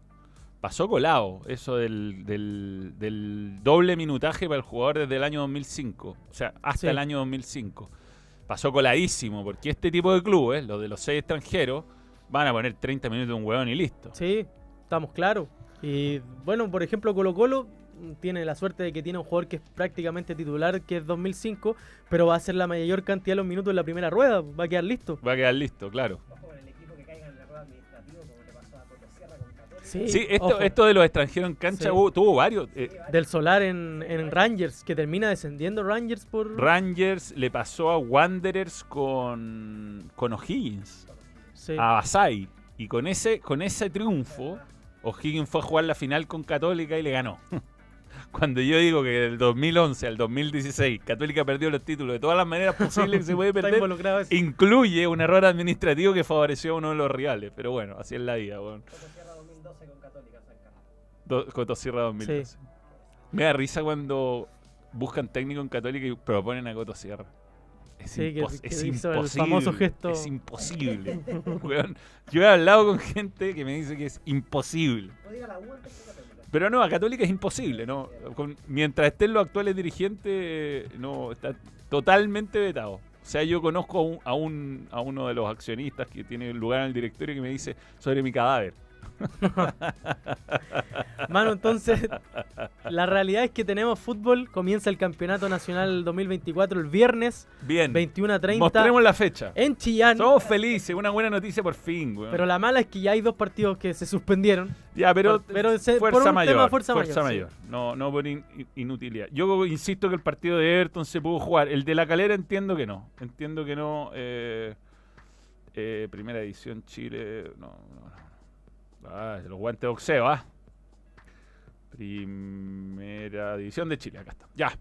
Pasó colado eso del, del, del doble minutaje para el jugador desde el año dos mil cinco. O sea, hasta Sí. el año dos mil cinco. Pasó coladísimo porque este tipo de clubes, los de los seis extranjeros, van a poner treinta minutos de un hueón y listo. Sí, estamos claros. Y bueno, por ejemplo, Colo Colo tiene la suerte de que tiene un jugador que es prácticamente titular, que es dos mil cinco, pero va a hacer la mayor cantidad de los minutos en la primera rueda, va a quedar listo. Va a quedar listo, claro. Ojo con el equipo que caiga en el error administrativo, como le pasó a Coto Sierra con Católica. Sí, Sí, esto, ojo. esto de los extranjeros en cancha Sí. hubo- tuvo varios. Eh, Del Solar en, en Rangers, que termina descendiendo Rangers por... Rangers le pasó a Wanderers con, con O'Higgins, Sí. a Basay. Y con ese, con ese triunfo, O'Higgins fue a jugar la final con Católica y le ganó. Cuando yo digo que del dos mil once al dos mil dieciséis Católica perdió los títulos de todas las maneras posibles que se puede Está perder, involucrado eso. incluye un error administrativo que favoreció a uno de los rivales. Pero bueno, así es la vida, weón. Coto Sierra dos mil doce con Católica San Carlos. Do- Cotosierra dos mil doce. Me da risa cuando buscan técnico en Católica y proponen a Cotosierra. Es, Sí, que- impos- que es hizo el imposible. famoso gesto. Es imposible. Weón, yo he hablado con gente que me dice que es imposible. Puede ir a la U antes que Católica. Pero no, a Católica es imposible, ¿no? Con- mientras estén los actuales dirigentes, eh, no, está totalmente vetado. O sea, yo conozco a, un, a, un, a uno de los accionistas que tiene lugar en el directorio que me dice sobre mi cadáver. Mano, entonces, la realidad es que tenemos fútbol. Comienza el Campeonato Nacional dos mil veinticuatro el viernes, Bien, veintiuno a treinta, mostremos la fecha. en Chillán. Somos felices, una buena noticia por fin, weón. Pero la mala es que ya hay dos partidos que se suspendieron. Ya, pero, Por- pero se- fuerza por un mayor. tema fuerza mayor, sí. No, no por in- in- inutilidad. Yo insisto que el partido de Everton se pudo jugar. El de la Calera entiendo que no. Entiendo que no. eh, eh, primera edición Chile. No, no, no. Ah, los guantes de boxeo, ¿ah? Primera División de Chile, acá está. Ya.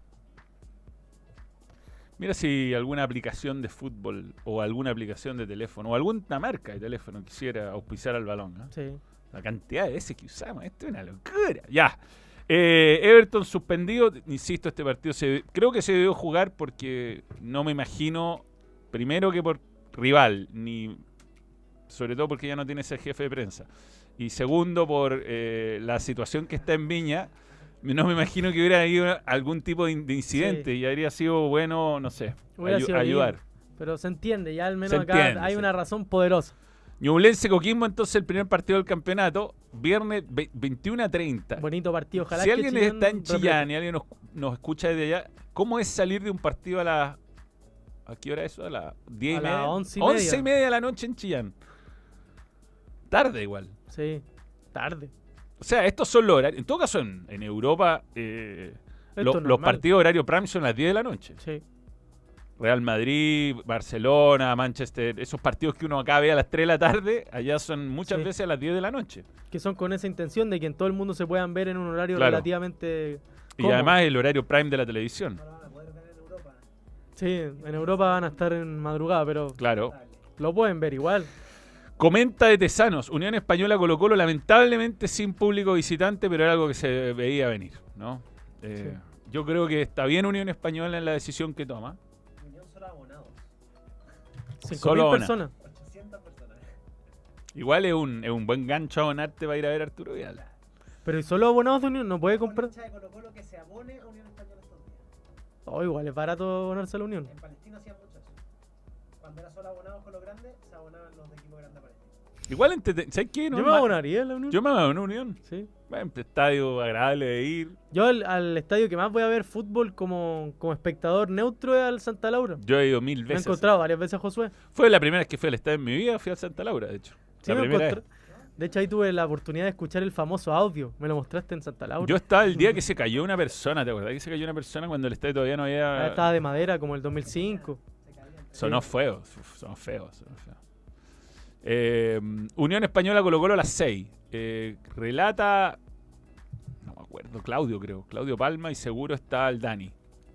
Mira si alguna aplicación de fútbol o alguna aplicación de teléfono o alguna marca de teléfono quisiera auspiciar al balón. ¿eh? Sí. La cantidad de veces que usamos, esto es una locura. Ya. Eh, Everton suspendido. Insisto, este partido se, creo que se debió jugar porque no me imagino, primero que por rival, ni sobre todo porque ya no tiene ese jefe de prensa. Y segundo, por eh, la situación que está en Viña. No me imagino que hubiera habido algún tipo de, de incidente Sí. y habría sido bueno, no sé, Hubiera ayu- sido ayudar. bien, pero se entiende, ya al menos Se acá entiende, hay sí. una razón poderosa. Ñublense Coquimbo, entonces el primer partido del campeonato, viernes ve- veintiuno a treinta. Bonito partido, ojalá si que alguien Chillán está en replete. Chillán y alguien nos, nos escucha desde allá, ¿cómo es salir de un partido a las... ¿A qué hora es eso? A las diez A y media. las once y once media. y media de la noche en Chillán. Tarde igual. Sí, tarde. O sea, estos son los horarios. En todo caso, en, en Europa, eh, Esto lo- es los normal. partidos horario prime son las diez de la noche. Sí. Real Madrid, Barcelona, Manchester, esos partidos que uno acá ve a las tres de la tarde, allá son muchas Sí. veces a las diez de la noche. Que son con esa intención de que en todo el mundo se puedan ver en un horario Claro. relativamente Y cómodo. además el horario prime de la televisión. No lo van a poder ver en Europa. Sí, en Europa van a estar en madrugada, pero Claro. lo pueden ver igual. Comenta de Tesanos, Unión Española Colo Colo, lamentablemente sin público visitante, pero era algo que se veía venir, ¿no? Eh, Sí. Yo creo que está bien Unión Española en la decisión que toma. Unión solo abonados. cinco Solo mil una. personas. ochocientas personas. Igual es un, es un buen gancho a abonarte para ir a ver a Arturo Vidal. Pero ¿y solo abonados de Unión? ¿No puede comprar? Con hincha de Colo Colo que se abone a Unión Española estos días. Oh, igual es barato abonarse a la Unión. En Palestina hacían mucho eso. Cuando era solo abonados con los grandes, se abonaban los de equipo grande a Palestina. Igual, entrete- ¿sabes qué? No Yo es me ma- abonaría a la Unión. Yo me abono a Unión. Sí. Bueno, estadio agradable de ir. Yo al, al estadio que más voy a ver fútbol como, como espectador neutro es al Santa Laura. Yo he ido mil Me he veces. encontrado varias veces a Josué. Fue la primera vez que fui al estadio en mi vida, fui a Santa Laura, de hecho. Sí, la me primera encontré- vez. De hecho, ahí tuve la oportunidad de escuchar el famoso audio. Me lo mostraste en Santa Laura. Yo estaba el día que se cayó una persona, ¿te acuerdas? Que se cayó una persona cuando el estadio todavía no Ah, había... estaba de madera como el dos mil cinco. Sonó feo, sonó feo. Sonó feo. Eh, Unión Española Colo Colo a las seis. Eh, relata, no me acuerdo, Claudio creo, Claudio Palma y seguro está el Dani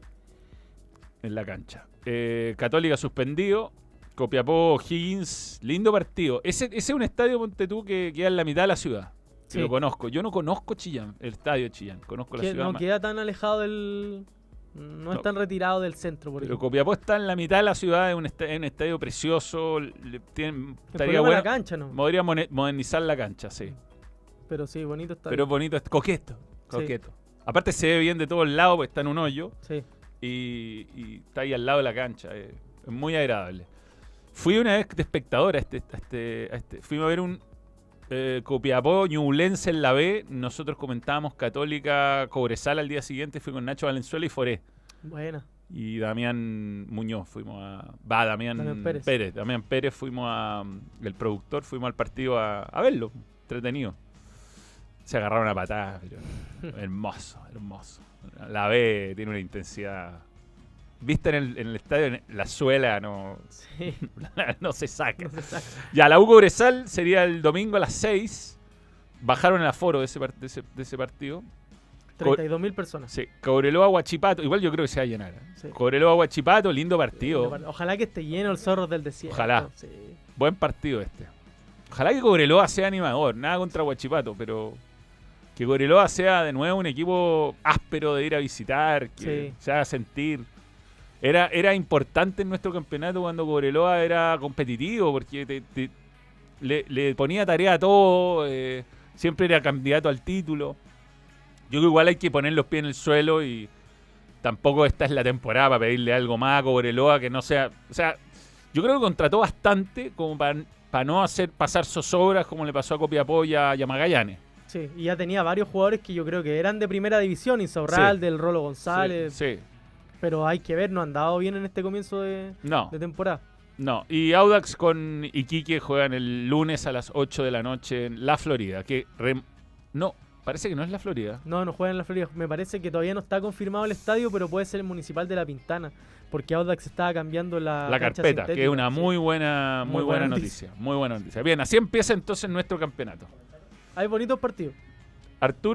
en la cancha. Eh, Católica suspendido, Copiapó Higgins, lindo partido. Ese, ese es un estadio, ponte tú, que queda en la mitad de la ciudad. Que Sí. lo conozco. Yo no conozco Chillán, el estadio de Chillán, conozco la Que ciudad no más. queda tan alejado del... No, es No. tan retirado del centro, por Pero ejemplo. Copiapó está en la mitad de la ciudad, es un, esta- es un estadio precioso. Le, tienen- El estaría problema es bueno. la cancha, ¿no? Podría mone- modernizar la cancha, sí. Pero sí, bonito está. Pero es bonito, es coqueto. Sí. Coqueto. Aparte se ve bien de todos lados, porque está en un hoyo Sí. y, y está ahí al lado de la cancha. eh, Es muy agradable. Fui una vez de espectador a este, a este, a este. Fuimos a ver un eh, Copiapó Ñublense en la B. Nosotros comentábamos Católica Cobresal al día siguiente. Fui con Nacho Valenzuela y Foré. Buena. Y Damián Muñoz fuimos a... Va, Damián, Damián Pérez. Pérez. Damián Pérez fuimos a... El productor, fuimos al partido a, a verlo. Entretenido. Se agarraron a patadas, pero hermoso, hermoso. La B tiene una intensidad... Vista en el, en el estadio, la suela no, Sí. no se saca. No se saca. Ya, la U Cobresal sería el domingo a las seis. Bajaron el aforo de ese, par- de ese, de ese partido. treinta y dos mil personas. Sí, Cobreloa Huachipato. Igual yo creo que se va a llenar. ¿eh? Sí. Cobreloa Huachipato, lindo partido. Ojalá que esté lleno el Zorros del Desierto. Ojalá. Sí. Buen partido este. Ojalá que Cobreloa sea animador. Nada contra Huachipato, pero que Cobreloa sea de nuevo un equipo áspero de ir a visitar, que Sí. se haga sentir. Era, era importante en nuestro campeonato cuando Cobreloa era competitivo, porque te- te- le, le ponía tarea a todo, eh, siempre era candidato al título. Yo creo que igual hay que poner los pies en el suelo y tampoco esta es la temporada para pedirle algo más a Cobreloa que no sea... O sea, yo creo que contrató bastante como para, para no hacer pasar zozobras como le pasó a Copiapó y a, y a Magallanes. Sí, y ya tenía varios jugadores que yo creo que eran de primera división, Insaurral, Sí. del Rolo González, Sí, sí. pero hay que ver, no han dado bien en este comienzo de, No, de temporada. no. Y Audax con Iquique juegan el lunes a las ocho de la noche en la Florida. Que rem- no, parece que no es la Florida. No, no juegan en la Florida. Me parece que todavía no está confirmado el estadio, pero puede ser el Municipal de La Pintana, porque Audax estaba cambiando la, La cancha carpeta, que es sintética, una sí. muy buena, muy, Muy buena, buena noticia. Muy buena noticia. Bien, así empieza entonces nuestro campeonato. Hay bonitos partidos. Arturo,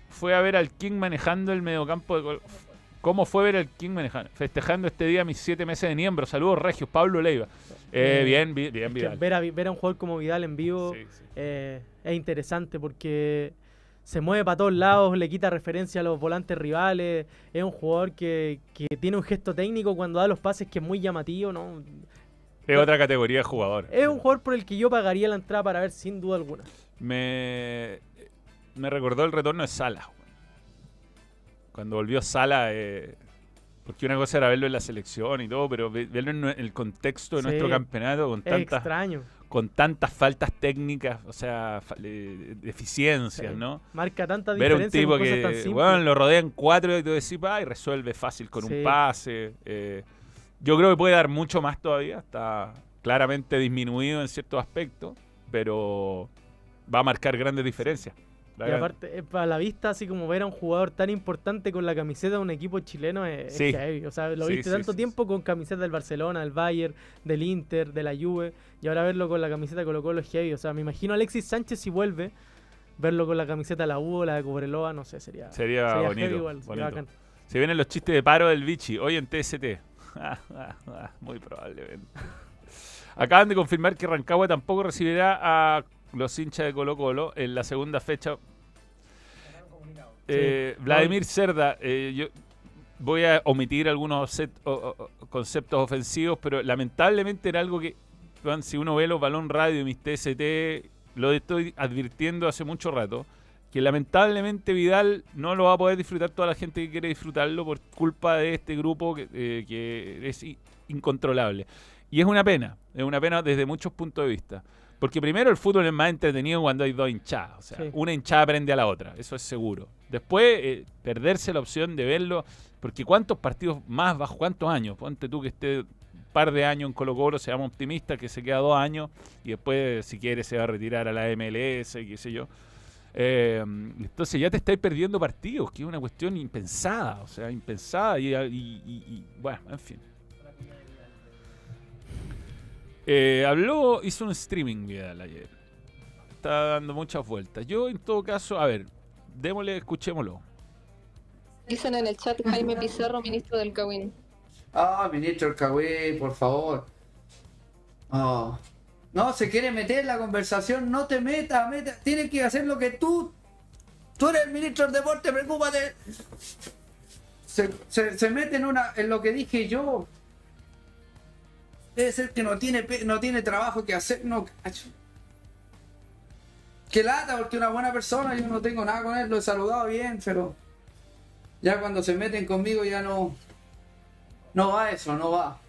fue a ver al King manejando el mediocampo de Colo. ¿Cómo fue ver al King manejando? Festejando este día mis siete meses de miembro. Saludos, Regios. Pablo Leiva. Eh, Eh, bien, bien, bien Es que Vidal. ver, a, ver a un jugador como Vidal en vivo Sí, sí. eh, es interesante porque se mueve para todos lados, le quita referencia a los volantes rivales. Es un jugador que, que tiene un gesto técnico cuando da los pases que es muy llamativo, ¿no? Es otra categoría de jugador. Es un jugador por el que yo pagaría la entrada para ver sin duda alguna. Me, me recordó el retorno de Sala. Cuando volvió Sala, eh, porque una cosa era verlo en la selección y todo, pero ve- verlo en nue- el contexto de Sí. nuestro campeonato con Es tantas, extraño. con tantas faltas técnicas, o sea, fa- eh, deficiencias, Sí. ¿no? Marca tanta Ver a un diferencia tipo con cosas tan que, simples. bueno, lo rodean cuatro y tú decís, va, y resuelve fácil con Sí. un pase. eh. Yo creo que puede dar mucho más todavía, está claramente disminuido en ciertos aspectos, pero va a marcar grandes diferencias. Y aparte, es para la vista, así como ver a un jugador tan importante con la camiseta de un equipo chileno es, es Sí. heavy. O sea, lo Sí, viste sí, tanto sí, tiempo con camiseta del Barcelona, del Bayern, del Inter, de la Juve, y ahora verlo con la camiseta de Colo Colo es heavy. O sea, me imagino a Alexis Sánchez si vuelve, verlo con la camiseta de la U o la de Cobreloa, no sé, sería, Sería, sería bonito. heavy igual, sería bonito. bacán. Se vienen los chistes de paro del Vichy, hoy en T S T. Muy probablemente. Acaban de confirmar que Rancagua tampoco recibirá a los hinchas de Colo Colo en la segunda fecha. Eh, Vladimir Cerda, eh, yo voy a omitir algunos set- o- o- o conceptos ofensivos, pero lamentablemente era algo que, Juan, si uno ve los Balón Radio y mis T S T, lo estoy advirtiendo hace mucho rato, que lamentablemente Vidal no lo va a poder disfrutar toda la gente que quiere disfrutarlo por culpa de este grupo que, eh, que es i- incontrolable. Y es una pena, es una pena desde muchos puntos de vista. Porque primero el fútbol es más entretenido cuando hay dos hinchadas. O sea, Sí. una hinchada prende a la otra, eso es seguro. Después, eh, perderse la opción de verlo, porque ¿cuántos partidos más bajo cuántos años? Ponte tú que esté un par de años en Colo Colo, seamos optimistas, que se queda dos años y después, si quiere, se va a retirar a la M L S, qué sé yo. Eh, entonces ya te estáis perdiendo partidos, que es una cuestión impensada, o sea, impensada y, y- y- y, bueno, en fin. Eh, habló, hizo un streaming Vidal ayer. Está dando muchas vueltas. Yo, en todo caso, a ver, démosle, escuchémoslo. Dicen en el chat Jaime Pizarro, ministro del Cawin. Ah, ministro del Cagüey, por favor. Oh. No, se quiere meter en la conversación, no te metas, meta. Tienes que hacer lo que tú. Tú eres el ministro del deporte, preocúpate. Se, se, se mete en una en lo que dije yo. Debe ser que no tiene pe- no tiene trabajo que hacer, no, cacho. Que lata, porque una buena persona, yo no tengo nada con él, lo he saludado bien, pero ya cuando se meten conmigo ya no. No va eso, no va.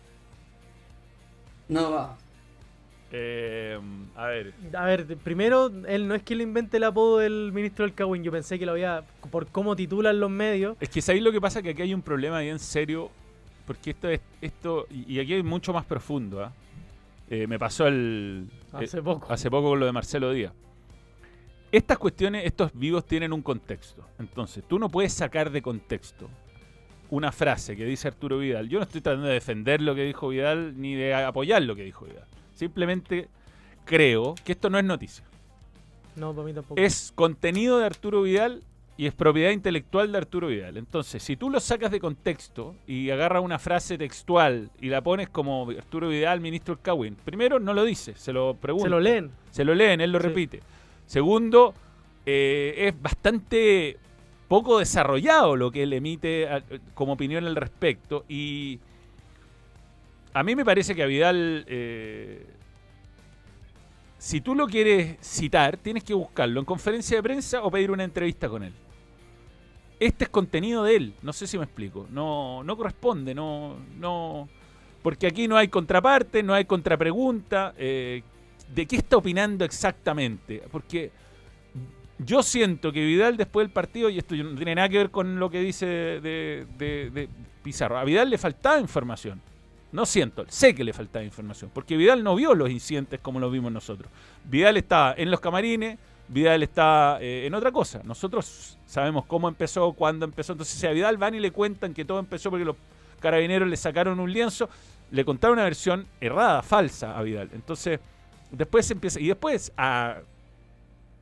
No va. Eh, a ver, A ver, de- primero, él no es que le invente el apodo del ministro del Cagüín, yo pensé que lo había, por cómo titulan los medios. es que sabéis lo que pasa, que aquí hay un problema bien serio, porque esto es esto y y aquí hay mucho más profundo. ¿ah? Eh, me pasó el Hace eh, poco. hace poco con lo de Marcelo Díaz. Estas cuestiones, estos vivos tienen un contexto. Entonces, tú no puedes sacar de contexto una frase que dice Arturo Vidal. Yo no estoy tratando de defender lo que dijo Vidal ni de apoyar lo que dijo Vidal. Simplemente creo que esto no es noticia. No, para mí tampoco. Es contenido de Arturo Vidal y es propiedad intelectual de Arturo Vidal. Entonces, si tú lo sacas de contexto y agarras una frase textual y la pones como Arturo Vidal, ministro del Cawin, primero no lo dice, se lo pregunta. Se lo leen. Se lo leen, él lo Sí. repite. Segundo, eh, es bastante poco desarrollado lo que él emite a- como opinión al respecto. Y a mí me parece que a Vidal, eh, si tú lo quieres citar, tienes que buscarlo en conferencia de prensa o pedir una entrevista con él. Este es contenido de él, no sé si me explico. No, no corresponde, no, no, porque aquí no hay contraparte, no hay contrapregunta. Eh, ¿De qué está opinando exactamente? Porque yo siento que Vidal después del partido, y esto no tiene nada que ver con lo que dice de, de- de Pizarro, a Vidal le faltaba información. No siento, sé que le faltaba información, porque Vidal no vio los incidentes como los vimos nosotros. Vidal estaba en los camarines, Vidal está eh, en otra cosa. Nosotros sabemos cómo empezó, cuándo empezó. Entonces, si a Vidal van y le cuentan que todo empezó porque los carabineros le sacaron un lienzo, le contaron una versión errada, falsa a Vidal. Entonces, después se empieza. Y después, a,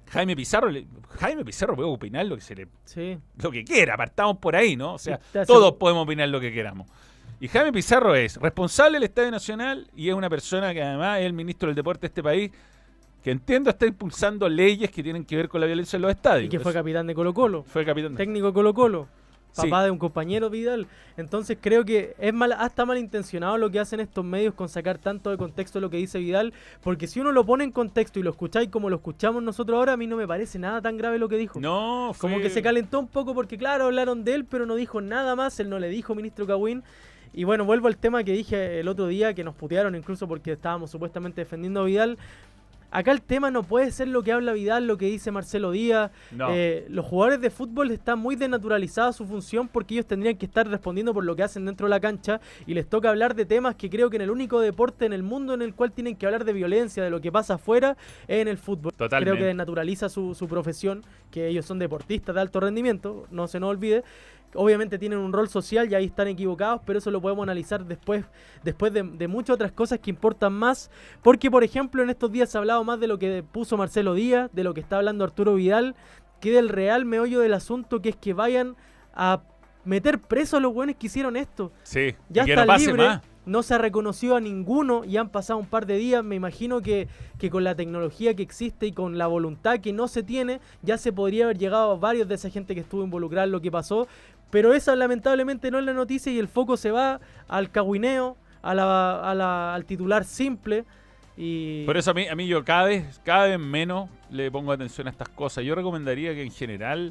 Jaime Pizarro, le- Jaime Pizarro puede opinar lo que se le, Sí. lo que quiera, partamos por ahí, ¿no? O sea, Está todos seguro. podemos opinar lo que queramos. Y Jaime Pizarro es responsable del Estadio Nacional y es una persona que además es el ministro del deporte de este país, que entiendo está impulsando leyes que tienen que ver con la violencia en los estadios. Y que fue Eso- capitán de Colo Colo. fue capitán de... Técnico de Colo Colo. Sí. Papá de un compañero Vidal. Entonces creo que es mal, hasta malintencionado lo que hacen estos medios con sacar tanto de contexto lo que dice Vidal. Porque si uno lo pone en contexto y lo escucháis como lo escuchamos nosotros ahora, a mí no me parece nada tan grave lo que dijo. No, fue... Como que se calentó un poco porque, claro, hablaron de él, pero no dijo nada más. Él no le dijo ministro Cagüín. Y bueno, vuelvo al tema que dije el otro día, que nos putearon incluso porque estábamos supuestamente defendiendo a Vidal. Acá el tema no puede ser lo que habla Vidal, lo que dice Marcelo Díaz. No. Eh, los jugadores de fútbol están muy desnaturalizada su función porque ellos tendrían que estar respondiendo por lo que hacen dentro de la cancha y les toca hablar de temas que creo que en el único deporte en el mundo en el cual tienen que hablar de violencia, de lo que pasa afuera, es en el fútbol. Totalmente. Creo que desnaturaliza su, su profesión, que ellos son deportistas de alto rendimiento, no se nos olvide. Obviamente tienen un rol social y ahí están equivocados, pero eso lo podemos analizar después, después de, de muchas otras cosas que importan más. Porque, por ejemplo, en estos días se ha hablado más de lo que puso Marcelo Díaz, de lo que está hablando Arturo Vidal, que del real meollo del asunto, que es que vayan a meter preso a los buenos que hicieron esto. Sí, Ya y que está no pase libre, más. no se ha reconocido a ninguno y han pasado un par de días. Me imagino que, que con la tecnología que existe y con la voluntad que no se tiene, ya se podría haber llegado a varios de esa gente que estuvo involucrada en lo que pasó. Pero esa lamentablemente no es la noticia y el foco se va al cagüineo, a la, a la- al titular simple. Y Por eso a mí, a mí yo cada vez, cada vez menos le pongo atención a estas cosas. Yo recomendaría que en general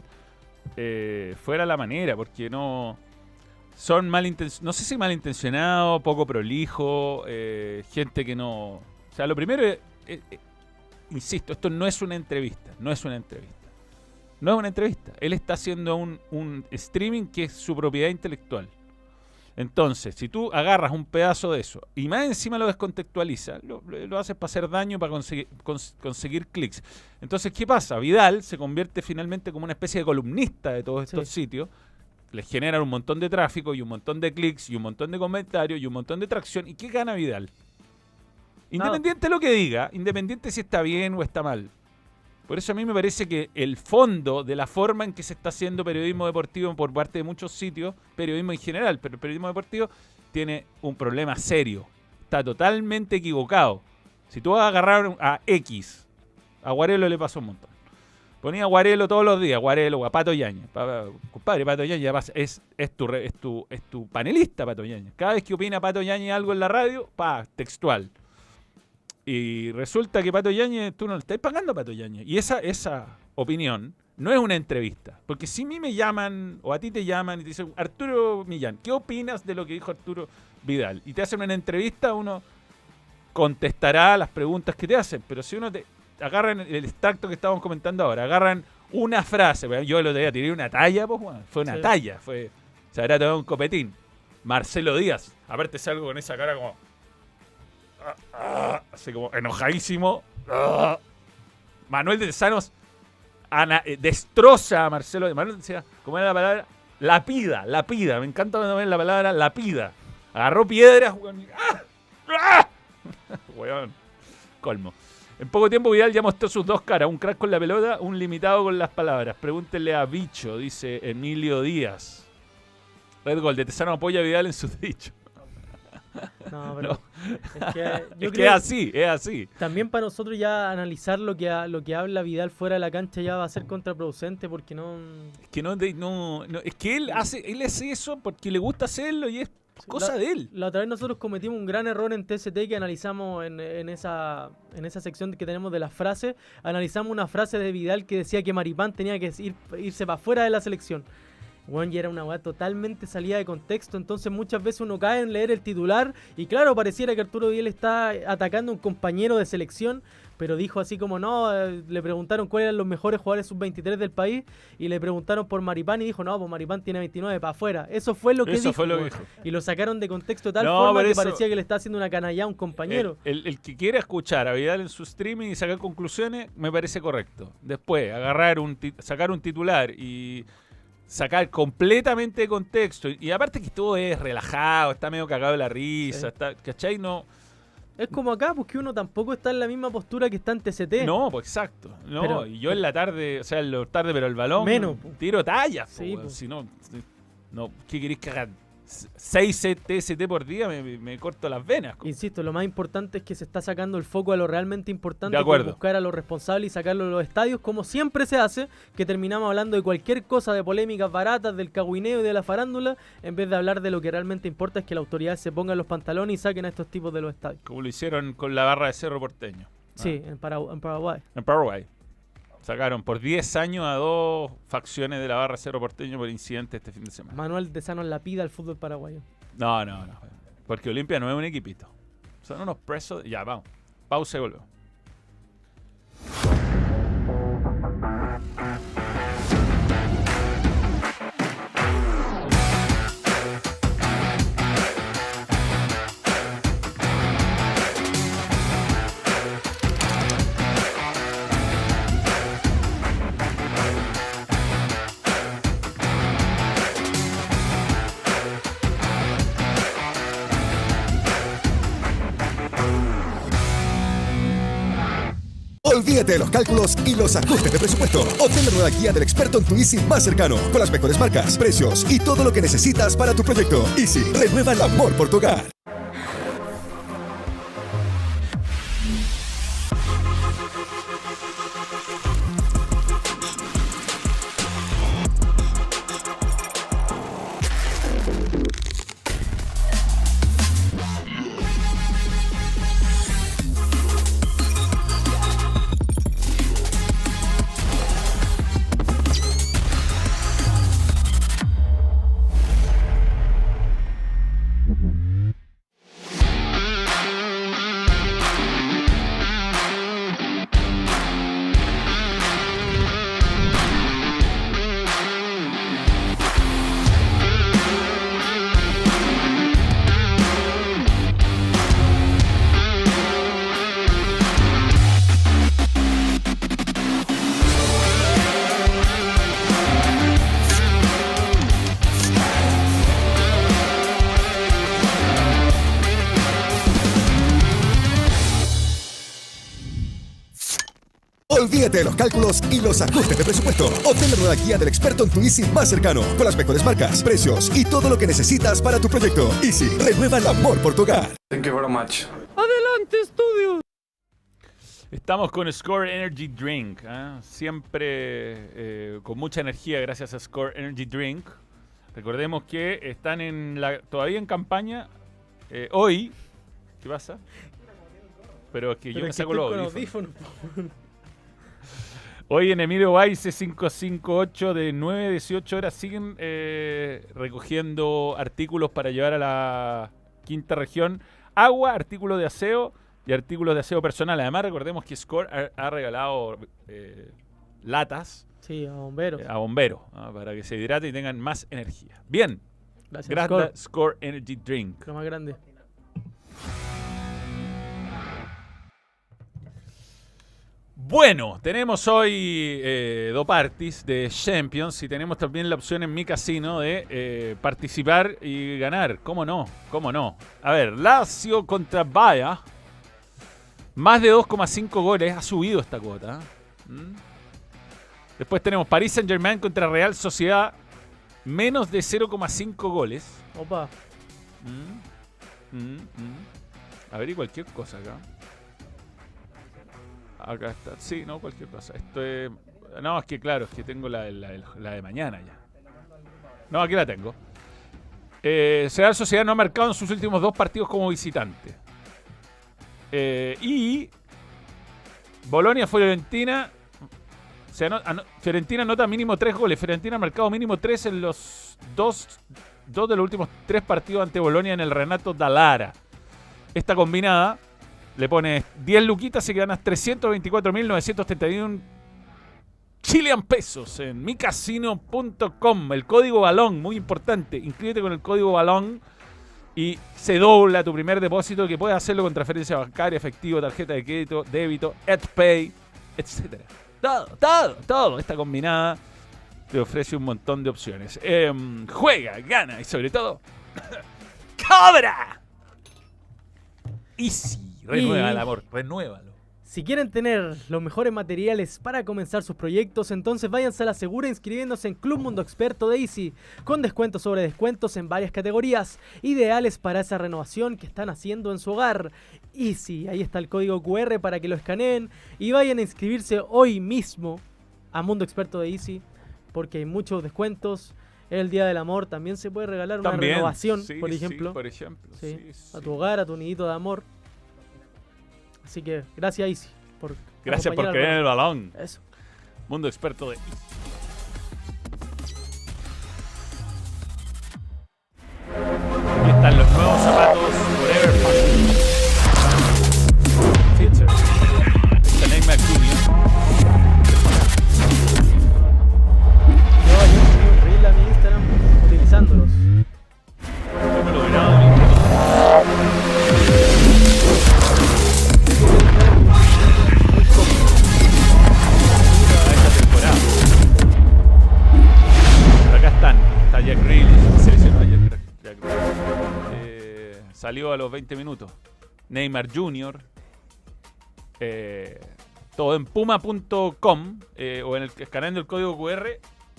eh, fuera la manera, porque no son malintencionados, no sé si malintencionados, poco prolijo, eh, gente que no... O sea, lo primero es, eh, eh, insisto, esto no es una entrevista, no es una entrevista. No es una entrevista. Él está haciendo un, un streaming que es su propiedad intelectual. Entonces, si tú agarras un pedazo de eso y más encima lo descontextualizas, lo, lo haces para hacer daño, para conseguir, cons- conseguir clics. Entonces, ¿qué pasa? Vidal se convierte finalmente como una especie de columnista de todos estos Sí. sitios. Les generan un montón de tráfico y un montón de clics y un montón de comentarios y un montón de tracción. ¿Y qué gana Vidal? Independiente de lo que diga, independiente si está bien o está mal. Por eso a mí me parece que el fondo de la forma en que se está haciendo periodismo deportivo por parte de muchos sitios, periodismo en general, pero el periodismo deportivo tiene un problema serio. Está totalmente equivocado. Si tú vas a agarrar a X, a Guarelo le pasó un montón. Ponía a Guarelo todos los días, Guarelo, a Pato Yañez. Pa- pa- Compadre, Pato Yañez además es, es, tu, re- es, tu, es tu panelista, Pato Yañez. Cada vez que opina Pato Yañez algo en la radio, pa, textual. Y resulta que Pato Yañez, tú no le estás pagando a Pato Yañez. Y esa, esa opinión no es una entrevista. Porque si a mí me llaman, o a ti te llaman y te dicen, Arturo Millán, ¿qué opinas de lo que dijo Arturo Vidal? Y te hacen una entrevista, uno contestará las preguntas que te hacen. Pero si uno te agarran el extracto que estábamos comentando ahora, agarran una frase, bueno, yo el otro día tiré una talla, pues bueno, fue una Sí. talla, fue, se habrá tomado un copetín. Marcelo Díaz, aparte salgo con esa cara como... Ah, ah, así como enojadísimo. Ah. Manuel de Tesanos ana- eh, destroza a Marcelo. Manuel decía, ¿cómo era la palabra? Lapida, lapida. Me encanta cuando ven la palabra lapida. Agarró piedras. Weón, ¡ah! ¡Ah! Weón, colmo. En poco tiempo Vidal ya mostró sus dos caras. Un crack con la pelota, un limitado con las palabras. Pregúntenle a Bicho, dice Emilio Díaz. Red Gold de Tesano apoya a Vidal en sus dichos. no, pero No. es que yo Es que creo es así, es así. también para nosotros ya analizar lo que ha- lo que habla Vidal fuera de la cancha ya va a ser contraproducente porque no Es que no, de- no, no- es que él hace, él hace eso porque le gusta hacerlo y es cosa la- de él. La otra vez nosotros cometimos un gran error en T S T que analizamos en, en esa en esa sección que tenemos de las frases. Analizamos una frase de Vidal que decía que Maripán tenía que ir, irse para afuera de la selección. Bueno, y era una weá totalmente salida de contexto. Entonces muchas veces uno cae en leer el titular y claro, pareciera que Arturo Vidal está atacando a un compañero de selección, pero dijo así como no, eh, le preguntaron cuáles eran los mejores jugadores sub veintitrés del país y le preguntaron por Maripán y dijo no, pues Maripán tiene veintinueve para afuera. Eso fue lo que Eso dijo. fue lo que weón. dijo. Y lo sacaron de contexto de tal No, forma pero que eso- parecía que le está haciendo una canalla a un compañero. El, el- el que quiera escuchar a Vidal en su streaming y sacar conclusiones, me parece correcto. Después, agarrar un ti- sacar un titular y sacar completamente de contexto. Y, y aparte que todo es relajado, está medio cagado de la risa, Sí. está, ¿cachai? No, Es como acá, porque uno tampoco está en la misma postura que está en T C T. No, pues exacto. No, Pero- y yo en la tarde, o sea, en la tarde, pero el balón. Menos, po. Tiro tallas, po, Sí, weón. po. Si no, no, ¿qué queréis que haga? seis T S T por día me, me- me corto las venas. co. Insisto, lo más importante es que se está sacando el foco a lo realmente importante, De por acuerdo. buscar a los responsables y sacarlo de los estadios, como siempre se hace, que terminamos hablando de cualquier cosa, de polémicas baratas, del cagüineo y de la farándula, en vez de hablar de lo que realmente importa, es que la autoridad se ponga los pantalones y saquen a estos tipos de los estadios. Como lo hicieron con la barra de Cerro Porteño. Sí, en, Paragu- en Paraguay. En Paraguay. Sacaron por diez años a dos facciones de la barra Cerro Porteño por incidente este fin de semana. Manuel de Sano en la pida al fútbol paraguayo. No, no, no. Porque Olimpia no es un equipito. Son unos presos. Ya, vamos. Pausa y volvemos. Olvídate de los cálculos y los ajustes de presupuesto. Obtén la nueva guía del experto en tu Easy más cercano, con las mejores marcas, precios y todo lo que necesitas para tu proyecto. Easy, renueva el amor por tu hogar. Olvídate de los cálculos y los ajustes de presupuesto. Obtén la nueva guía del experto en tu Easy más cercano, con las mejores marcas, precios y todo lo que necesitas para tu proyecto. Easy, renueva el amor por tu hogar. Thank you very much. ¡Adelante, estudio! Estamos con Score Energy Drink. ¿eh? Siempre eh, con mucha energía gracias a Score Energy Drink. Recordemos que están en la, todavía en campaña. eh, hoy. ¿Qué pasa? Pero es que yo Pero me es que saco estoy los con audífonos. audífonos. Hoy en Emilio Baice cinco cinco ocho de nueve a dieciocho horas siguen eh, recogiendo artículos para llevar a la quinta región. Agua, artículos de aseo y artículos de aseo personal. Además recordemos que Score ha, ha regalado eh, latas Sí, a bomberos. eh, a bomberos ¿no? para que se hidraten y tengan más energía. Bien, Gracias, gracias Score. Score Energy Drink. Lo más grande. Bueno, tenemos hoy eh, dos parties de Champions y tenemos también la opción en mi casino de eh, participar y ganar. ¿Cómo no? ¿Cómo no? A ver, Lazio contra Baia. Más de dos coma cinco goles. Ha subido esta cuota. ¿Mm? Después tenemos Paris Saint-Germain contra Real Sociedad. Menos de cero coma cinco goles. Opa. ¿Mm? ¿Mm? ¿Mm? A ver, y cualquier cosa acá. Acá está. Sí, no, cualquier cosa. Esto es... No, es que claro, es que tengo la, la, la de mañana ya. No, aquí la tengo. Eh, Real Sociedad no ha marcado en sus últimos dos partidos como visitante. Eh, y Bolonia-Fiorentina. O sea, no, ano, Fiorentina anota mínimo tres goles. Fiorentina ha marcado mínimo tres en los dos, dos de los últimos tres partidos ante Bolonia en el Renato Dallara. Esta combinada le pones diez luquitas y que ganas trescientos veinticuatro mil novecientos treinta y uno Chilean pesos en mi casino punto com. El código balón, muy importante. Inscríbete con el código balón y se dobla tu primer depósito, que puedes hacerlo con transferencia bancaria, efectivo, tarjeta de crédito, débito, EdPay, etcétera. Todo, todo, todo. Esta combinada te ofrece un montón de opciones. Eh, juega, gana y sobre todo ¡cobra! Easy. Renueva Y- el amor, renuévalo. Si quieren tener los mejores materiales para comenzar sus proyectos, entonces váyanse a la segura inscribiéndose en Club Mundo Experto de Easy, con descuentos sobre descuentos en varias categorías, ideales para esa renovación que están haciendo en su hogar. Easy, ahí está el código cu erre para que lo escaneen y vayan a inscribirse hoy mismo a Mundo Experto de Easy, porque hay muchos descuentos. El Día del Amor también se puede regalar una También, renovación, sí, por sí, ejemplo. por ejemplo, Sí, sí, sí. a tu hogar, a tu nidito de amor. Así que gracias, Easy, por Gracias por acompañar al creer en el programa. balón. Eso. Mundo Experto de Aquí están los nuevos zapatos Forever Fashion. Feature. Está Neymar junior Yo ayer subí un reel a mi Instagram utilizándolos. Yo me lo grabo de mi a esta temporada. Pero acá están. Está Jack Grealish. Seleccionó a Jack, Jack Grealish. Eh, salió a los veinte minutos. Neymar junior Eh, todo en puma punto com eh, o en el escaneando el código cu erre.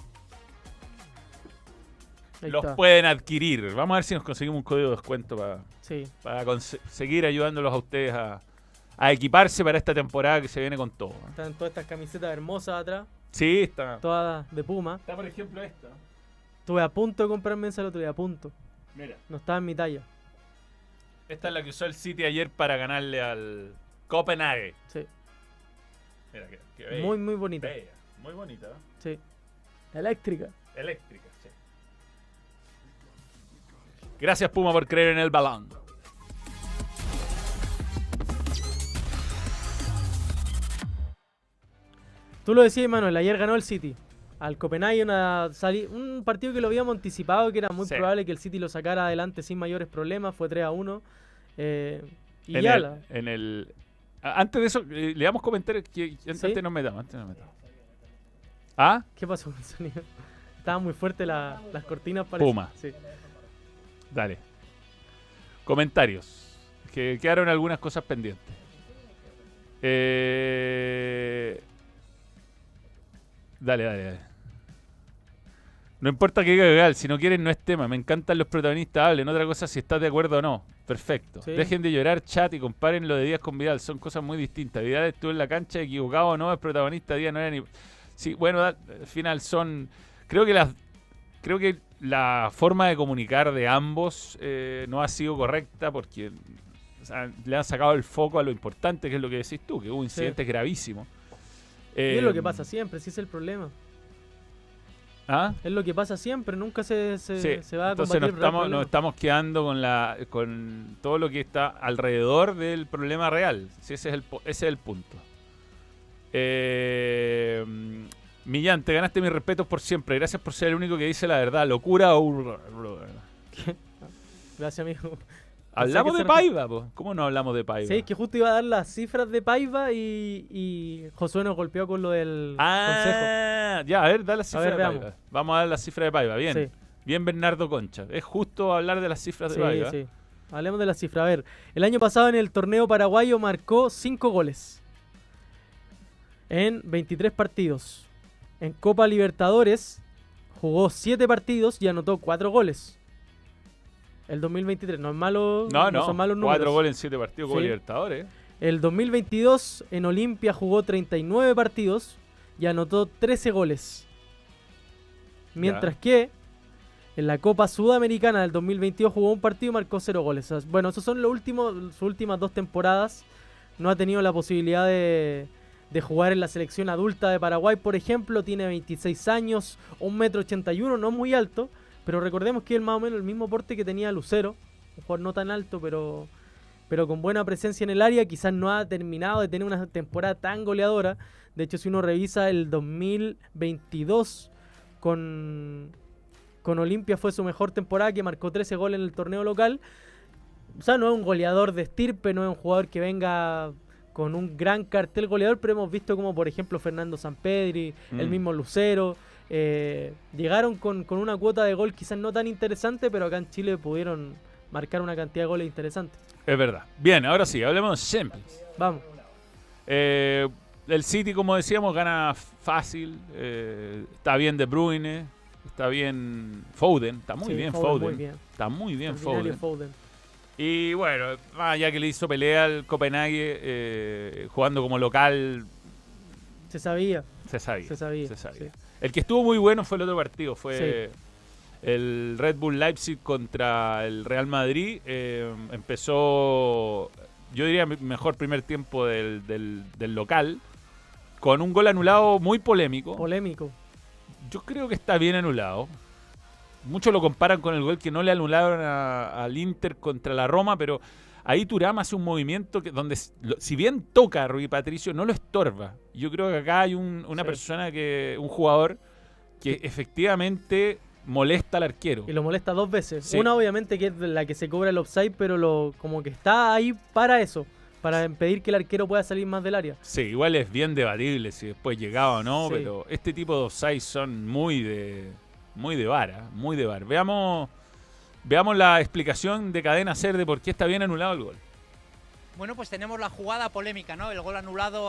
Ahí Los está. pueden adquirir. Vamos a ver si nos conseguimos un código de descuento para, Sí. para conse- seguir ayudándolos a ustedes a, a equiparse para esta temporada que se viene con todo. Están todas estas camisetas hermosas atrás, Sí, está. todas de Puma. Está, por ejemplo, esta. Estuve a punto de comprarme esa el otro día, a punto. Mira, No estaba en mi talla. esta es la que usó el City ayer para ganarle al Copenhague. Sí. Mira, que, que bella, Muy, muy bonita. bella, muy bonita, ¿no? Sí. Eléctrica. Eléctrica, sí. Gracias, Puma, por creer en el balón. Tú lo decías, Manuel, ayer ganó el City. Al Copenhague, una sali- un partido que lo habíamos anticipado, que era muy Sí. probable que el City lo sacara adelante sin mayores problemas. Fue tres a uno. Eh, y En ya el, la- en el- a- antes de eso, eh, le damos comentarios que antes, ¿Sí? antes nos metamos, antes nos metamos. ¿Ah? ¿Qué pasó con el sonido? Estaban muy fuertes la- las cortinas. parece. Puma. Sí. Dale. Comentarios. Que quedaron algunas cosas pendientes. Eh... Dale, dale, dale. No importa que diga Vidal, si no quieren no es tema. Me encantan los protagonistas, hablen. Otra cosa si estás de acuerdo o no. Perfecto. Sí. Dejen de llorar, chat, y comparen lo de Díaz con Vidal. Son cosas muy distintas. Vidal estuvo en la cancha equivocado o no, es protagonista. Díaz no era ni... Sí, bueno, da- al final son... Creo que las... Creo que la forma de comunicar de ambos eh, no ha sido correcta porque o sea, le han sacado el foco a lo importante, que es lo que decís tú, que hubo incidentes gravísimos. Y Eh, es lo que pasa siempre, si es el problema. ¿Ah? Es lo que pasa siempre, nunca se, se, Sí, se va a entonces combatir nos el real estamos, problema. nos estamos quedando con la con todo lo que está alrededor del problema real. Sí, ese es el, po- ese es el punto. Eh, Millán, te ganaste mis respetos por siempre. Gracias por ser el único que dice la verdad. Locura o... Gracias, amigo. Hablamos que de se- Paiva, po. ¿Cómo no hablamos de Paiva? Sí, es que justo iba a dar las cifras de Paiva y, y Josué nos golpeó con lo del consejo. Ah, ya, a ver, da las A cifras ver, de veamos. Paiva. Vamos a dar las cifras de Paiva. Bien. Sí. Bien, Bernardo Concha. Es justo hablar de las cifras de Sí, Paiva. sí. Hablemos de la cifra. A ver, el año pasado en el torneo paraguayo marcó cinco goles en veintitrés partidos. En Copa Libertadores jugó siete partidos y anotó cuatro goles. El dos mil veintitrés, no es malo, No, no. son malos números. Cuatro goles en siete partidos como Sí. Libertadores. El dos mil veintidós en Olimpia jugó treinta y nueve partidos y anotó trece goles. Mientras que en la Copa Sudamericana del dos mil veintidós jugó un partido y marcó cero goles. O sea, bueno, esos son los últimos, sus últimas dos temporadas. No ha tenido la posibilidad de, de jugar en la selección adulta de Paraguay, por ejemplo. Tiene veintiséis años, un metro ochenta y uno, no muy alto. Pero recordemos que es más o menos el mismo porte que tenía Lucero. Un jugador no tan alto, pero, pero con buena presencia en el área. Quizás no ha terminado de tener una temporada tan goleadora. De hecho, si uno revisa el dos mil veintidós con, con Olimpia fue su mejor temporada, que marcó trece goles en el torneo local. O sea, no es un goleador de estirpe, no es un jugador que venga con un gran cartel goleador, pero hemos visto como, por ejemplo, Fernando Sampedri, Mm. el mismo Lucero, eh, llegaron con, con una cuota de gol quizás no tan interesante, pero acá en Chile pudieron marcar una cantidad de goles interesante. Es verdad. Bien, ahora sí, hablemos de Champions. Vamos. Eh, el City, como decíamos, gana fácil. Eh, está bien De Bruyne. Está bien Foden. Está muy Sí, bien Foden, Foden. muy bien. Está muy bien Ordinario Foden. Foden. Y bueno, más ya que le hizo pelea al Copenhague, eh, jugando como local, Se sabía. se sabía. Se sabía, se sabía. sí. El que estuvo muy bueno fue el otro partido. Fue Sí. el Red Bull Leipzig contra el Real Madrid. Eh, empezó, yo diría, mejor primer tiempo del, del, del local, con un gol anulado muy polémico. Polémico. Yo creo que está bien anulado. Muchos lo comparan con el gol que no le anularon a- al Inter contra la Roma, pero ahí Thuram hace un movimiento que donde, s- lo- si bien toca a Rui Patricio, no lo estorba. Yo creo que acá hay un- una Sí. persona, que un jugador que efectivamente molesta al arquero. Y lo molesta dos veces. Sí. Una obviamente que es la que se cobra el offside, pero lo como que está ahí para eso. Para impedir que el arquero pueda salir más del área. Sí, igual es bien debatible si después llegaba o no, Sí. pero este tipo de offside son muy de muy de vara, muy de bar. Veamos, veamos la explicación de Cadena Ser de por qué está bien anulado el gol. Bueno, pues tenemos la jugada polémica, ¿no? El gol anulado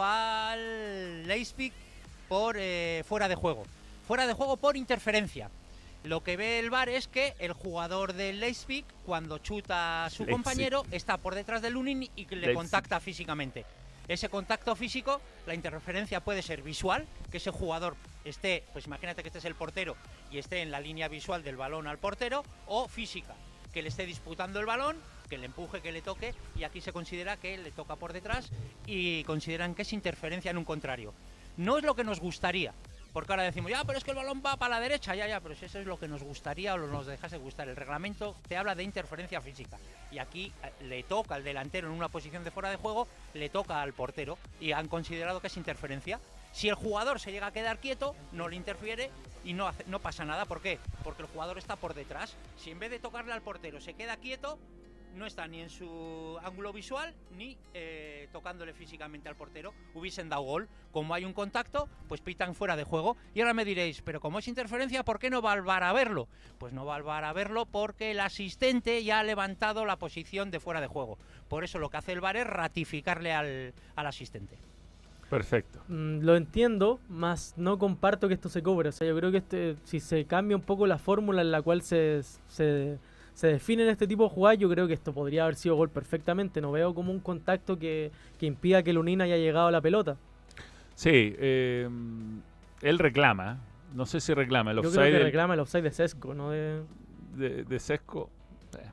al Leipzig por eh, fuera de juego. Fuera de juego por interferencia. Lo que ve el V A R es que el jugador del Leipzig, cuando chuta a su Leipzig. compañero, está por detrás del Lunin y que le Leipzig. contacta físicamente. Ese contacto físico, la interferencia puede ser visual, que ese jugador esté, pues imagínate que este es el portero y esté en la línea visual del balón al portero, o física, que le esté disputando el balón, que le empuje, que le toque, y aquí se considera que le toca por detrás y consideran que es interferencia en un contrario. No es lo que nos gustaría, porque ahora decimos, ya, pero es que el balón va para la derecha, ya, ya, pero si eso es lo que nos gustaría o nos dejase gustar. El reglamento te habla de interferencia física y aquí eh, le toca al delantero en una posición de fuera de juego, le toca al portero y han considerado que es interferencia. Si el jugador se llega a quedar quieto, no le interfiere y no, hace, no pasa nada. ¿Por qué? Porque el jugador está por detrás. Si en vez de tocarle al portero se queda quieto, no está ni en su ángulo visual ni eh, tocándole físicamente al portero, hubiesen dado gol. Como hay un contacto, pues pitan fuera de juego. Y ahora me diréis, pero como es interferencia, ¿por qué no va al V A R a verlo? Pues no va al V A R a verlo porque el asistente ya ha levantado la posición de fuera de juego. Por eso lo que hace el V A R es ratificarle al, al asistente. Perfecto. Mm, lo entiendo, más no comparto que esto se cobre. O sea, yo creo que este, si se cambia un poco la fórmula en la cual se, se, se definen este tipo de jugadas, yo creo que esto podría haber sido gol perfectamente. No veo como un contacto que, que impida que Lunin haya llegado a la pelota. Sí, eh, él reclama. No sé si reclama el Yo offside creo que del- reclama el offside de Sesco, no de... de, de Sesco. Eh,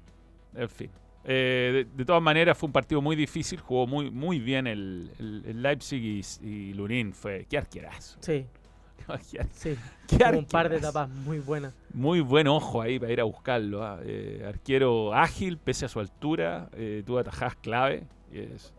En fin. Eh, de, de todas maneras fue un partido muy difícil. Jugó muy muy bien el, el, el Leipzig y, y Lunin fue... ¡Qué arquerazo! Sí, Qué ar- sí. qué Tuvo un par de arquerazo. tapas muy buenas. Muy buen ojo ahí para ir a buscarlo. ¿ah? Eh, arquero ágil, pese a su altura. Eh, tuvo atajadas clave. Y es-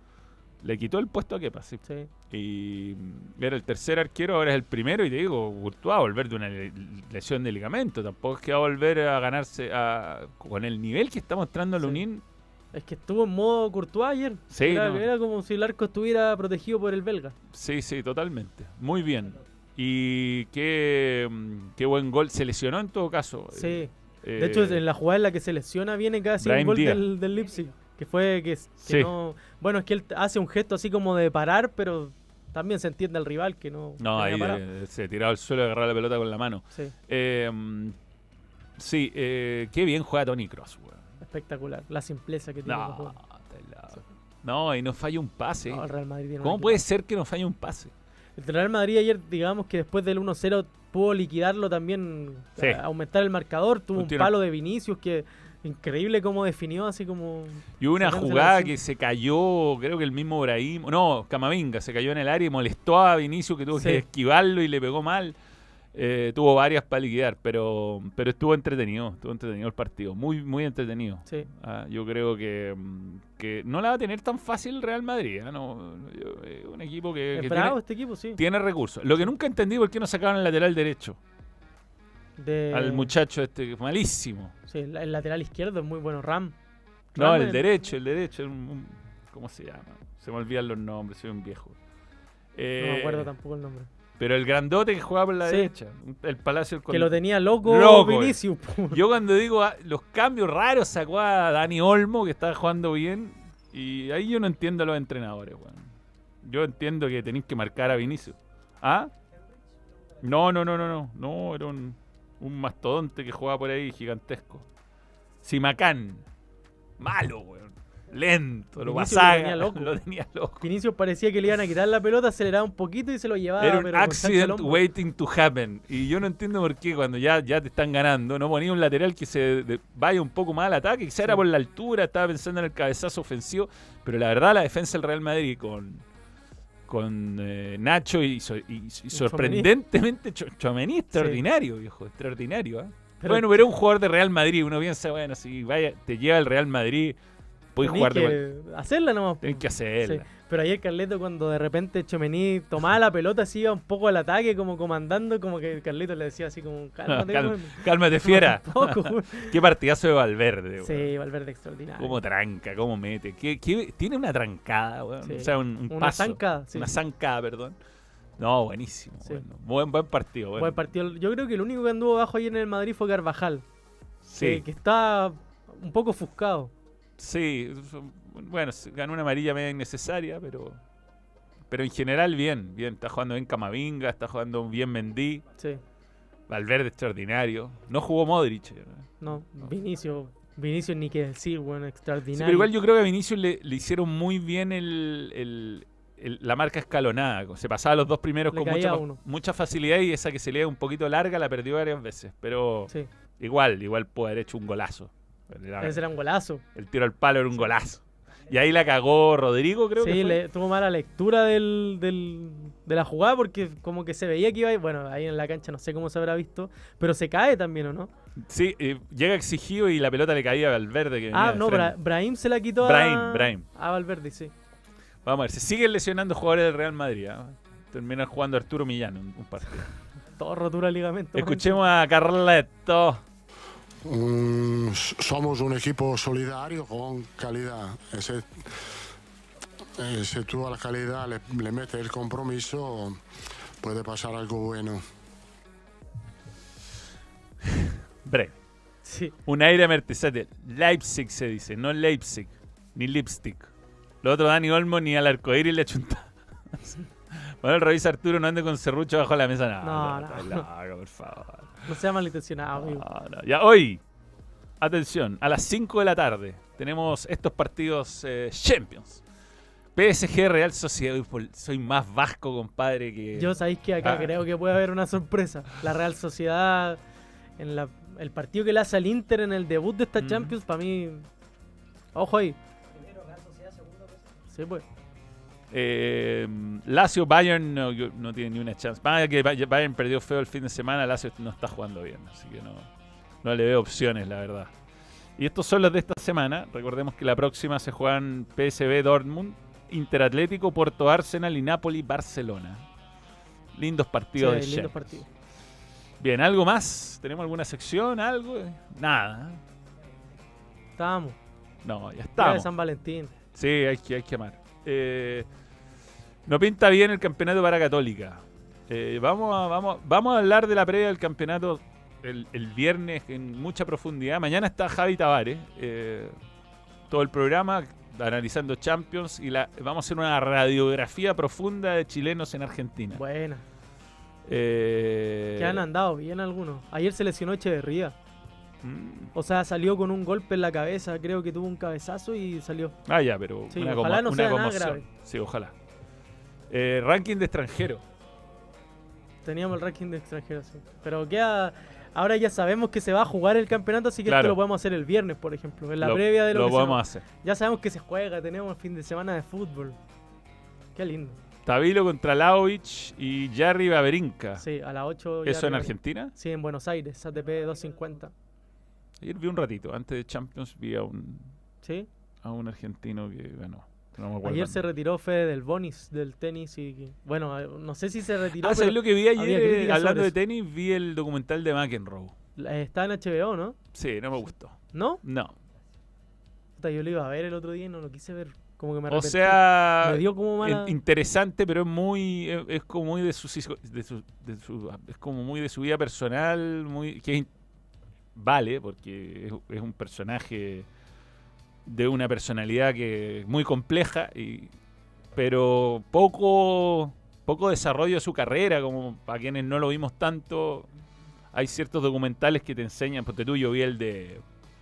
le quitó el puesto a Kepa, sí. Sí. Y mm, era el tercer arquero, ahora es el primero. Y te digo, Courtois va a volver de una le- lesión de ligamento. Tampoco es que va a volver a ganarse a, con el nivel que está mostrando Sí. Lunin. Es que estuvo en modo Courtois ayer. Sí, era, no. era como si el arco estuviera protegido por el belga. Sí, sí, totalmente. Muy bien. Y qué, mm, qué buen gol. Se lesionó en todo caso. Sí. Eh, De hecho, en la jugada en la que se lesiona viene casi Brahim un gol Díaz. del, del Leipzig. Que fue que, que Sí. no... Bueno, es que él hace un gesto así como de parar, pero también se entiende al rival que no... No, que ahí había parado. eh, se tiraba al suelo y agarraba la pelota con la mano. Sí, Eh, mm, sí, eh, qué bien juega Toni Kroos, weón. espectacular. La simpleza que tiene. No, el juego. está helado. No, y no falla un pase. No, el Real Madrid tiene ¿Cómo un puede equipazo. ser que no falle un pase? El Real Madrid ayer, digamos que después del uno cero pudo liquidarlo también, Sí. a- aumentar el marcador. Tuvo Un un tiro- palo de Vinicius que increíble cómo definió, así como... Y hubo una sacándose la jugada acción. que se cayó, creo que el mismo Brahim, no, Camavinga, se cayó en el área y molestó a Vinicius, que tuvo Sí. que esquivarlo y le pegó mal. Eh, tuvo varias para liquidar, pero pero estuvo entretenido, estuvo entretenido el partido, muy muy entretenido. Sí. Ah, yo creo que, mm, que no la va a tener tan fácil el Real Madrid. ¿ah? No, yo- eh, un equipo que, Es que bravo tiene, este equipo, sí. tiene recursos. Lo que nunca entendí por qué no sacaron el lateral derecho De... al muchacho este, que es malísimo. Sí, el el lateral izquierdo es muy bueno. Ram. No, Ram el es- derecho, el derecho. un- un- ¿Cómo se llama? Se me olvidan los nombres, soy un viejo. No Eh, me acuerdo tampoco el nombre. Pero el grandote que jugaba por la Sí. derecha, el Palacio del Que lo tenía loco, Loco, eh. Vinicius. po. Yo cuando digo ah, los cambios raros, sacó a Dani Olmo, que estaba jugando bien, y ahí yo no entiendo a los entrenadores, weón. Yo entiendo que tenéis que marcar a Vinicius. ¿Ah? No, no, no, no, no. No, era un, un mastodonte que jugaba por ahí, gigantesco. Simacán. Malo, weón. Lento, lo Vinicius pasaga. lo tenía loco. Lo tenía loco. Vinicius parecía que le iban a quitar la pelota, aceleraba un poquito y se lo llevaba. Era un pero con chancho al accident hombro. waiting to happen. Y yo no entiendo por qué cuando ya, ya te están ganando, no ponía un lateral que se de- vaya un poco más al ataque. Quizá era por la altura, estaba pensando en el cabezazo ofensivo. Pero la verdad, la defensa del Real Madrid con, con eh, Nacho y, so- y- y sorprendentemente Cho- Tchouaméni, extraordinario, viejo, extraordinario. ¿eh? Pero- bueno, pero un jugador de Real Madrid, uno piensa, bueno, si vaya, te lleva el Real Madrid, puedes Tenés jugar de que cual- hacerla nomás. Tienes que hacerla. Sí. Pero ayer Carleto, cuando de repente Tchouaméni tomaba la pelota, así iba un poco al ataque, como comandando, como que Carleto le decía así como, cálmate, Cal- weón". cálmate, fiera. Un poco, weón. Qué partidazo de Valverde, weón. Sí, Valverde extraordinario. Cómo tranca, cómo mete. ¿Qué, qué- tiene una trancada, weón. Sí. O sea, un, un Una paso. zancada, sí. Una zancada, perdón. No, buenísimo. Sí. Bueno. Buen, buen partido. Bueno. Buen partido. Yo creo que el único que anduvo bajo ayer en el Madrid fue Carvajal. Sí. Que, que está un poco ofuscado. Sí, bueno, se- ganó una amarilla media innecesaria, pero pero en general bien, bien. Está jugando bien Camavinga, está jugando bien Mendy. Sí. Valverde extraordinario. No jugó Modric. ¿eh? No, Vinicio, Vinicio ni que decir, bueno, Sí, extraordinario. pero igual yo creo que a Vinicius le, le hicieron muy bien el, el- el- la marca escalonada. Se pasaba los dos primeros Le con caía mucha, uno. mucha facilidad y esa que se le iba un poquito larga la perdió varias veces. Pero Sí. igual, igual puede haber hecho un golazo. Era- Ese era un golazo. el tiro al palo era un golazo. Y ahí la cagó Rodrigo, creo que Sí, fue. le tuvo mala lectura del, del- de la jugada porque como que se veía que iba, a- bueno, ahí en la cancha no sé cómo se habrá visto, pero se cae también, ¿o no? Sí, eh, llega exigido y la pelota le caía a Valverde. Que venía Ah, de no, frente. Bra- Brahim se la quitó a... Brahim, Brahim. a Valverde, sí. Vamos a ver, se siguen lesionando jugadores del Real Madrid. ¿ah? Termina jugando Arturo Millán un, un partido. Todo rotura de ligamento. Escuchemos a Carleto. Mm, s- somos un equipo solidario con calidad. Y si, eh, si tú a la calidad le, le metes el compromiso, puede pasar algo bueno. Breve. Sí. Un aire Mertesacker. Leipzig se dice, no Leipzig. Ni lipstick. Lo otro, Dani Olmo ni al arcoíris le chunta. Bueno, revisa Arturo, no ande con serrucho bajo la mesa. No, No, no, no. está loco, por favor. No sea malintencionado, amigo. No, no. Ya, hoy, atención, a las cinco de la tarde tenemos estos partidos eh, Champions. P S G Real Sociedad. Uy, por- soy más vasco, compadre, que... Yo sabéis que acá Ah. creo que puede haber una sorpresa. La Real Sociedad, en la, el partido que le hace al Inter en el debut de esta Mm. Champions, para mí... Ojo ahí. Sí, pues. Eh, Lazio Bayern no, yo- no tiene ni una chance. Más allá que Bay- Bayern perdió feo el fin de semana, Lazio no está jugando bien, así que no, no le veo opciones, la verdad. Y estos son los de esta semana. Recordemos que la próxima se juegan P S V Dortmund, Interatlético, Porto Arsenal y Napoli Barcelona. Lindos partidos Sí, de lindos Champions. partidos. Bien, ¿algo más? ¿Tenemos alguna sección? ¿Algo? Nada. Estábamos. No, ya Día de estamos. San Valentín. Sí, hay que, hay que amar. Eh, no pinta bien el campeonato para Católica. Eh, vamos, a, vamos, vamos a hablar de la previa del campeonato el, el viernes en mucha profundidad. Mañana está Javi Tavares. eh, todo el programa analizando Champions y la, vamos a hacer una radiografía profunda de chilenos en Argentina. Buena. Eh, Que han andado bien algunos. Ayer se lesionó Echeverría. mm, O sea, salió con un golpe en la cabeza. Creo que tuvo un cabezazo y salió. Ah, ya, pero Sí, una, ojalá conmo- no una sea nada conmoción. grave. Sí, ojalá. Eh, ranking de extranjero. Teníamos el ranking de extranjeros, sí. Pero queda... Ahora ya sabemos que se va a jugar el campeonato, así que Claro. esto lo podemos hacer el viernes, por ejemplo. En la Lo- previa de lo, lo que se podemos va- hacer. Ya sabemos que se juega, tenemos el fin de semana de fútbol. Qué lindo. Tabilo contra Laovic y Jarry Baberinka. Sí, a las ocho. ya ¿Eso en arriba. Argentina? Sí, en Buenos Aires, A T P doscientos cincuenta. Ayer vi un ratito, antes de Champions vi a un, Sí. a un argentino que ganó. No me acuerdo Ayer el se nombre. retiró Fede del Bonis, del tenis. y Bueno, eh, no sé si se retiró. Ah, ¿sabes pero lo que vi ayer? había eh, críticas hablando sobre de tenis, vi el documental de McEnroe. eso. Eh, Está en H B O, ¿no? Sí, no me gustó. ¿No? No. Puta, yo lo iba a ver el otro día y no lo quise ver. Como que me O arrepentí. sea, Me dio como mala... in- interesante, pero es muy es, es como muy de su, de su- de su- es como muy de su vida personal, muy que es in- vale porque es, es un personaje de una personalidad que es muy compleja y pero poco poco desarrollo de su carrera, como para quienes no lo vimos tanto. Hay ciertos documentales que te enseñan, porque tú yo vi el de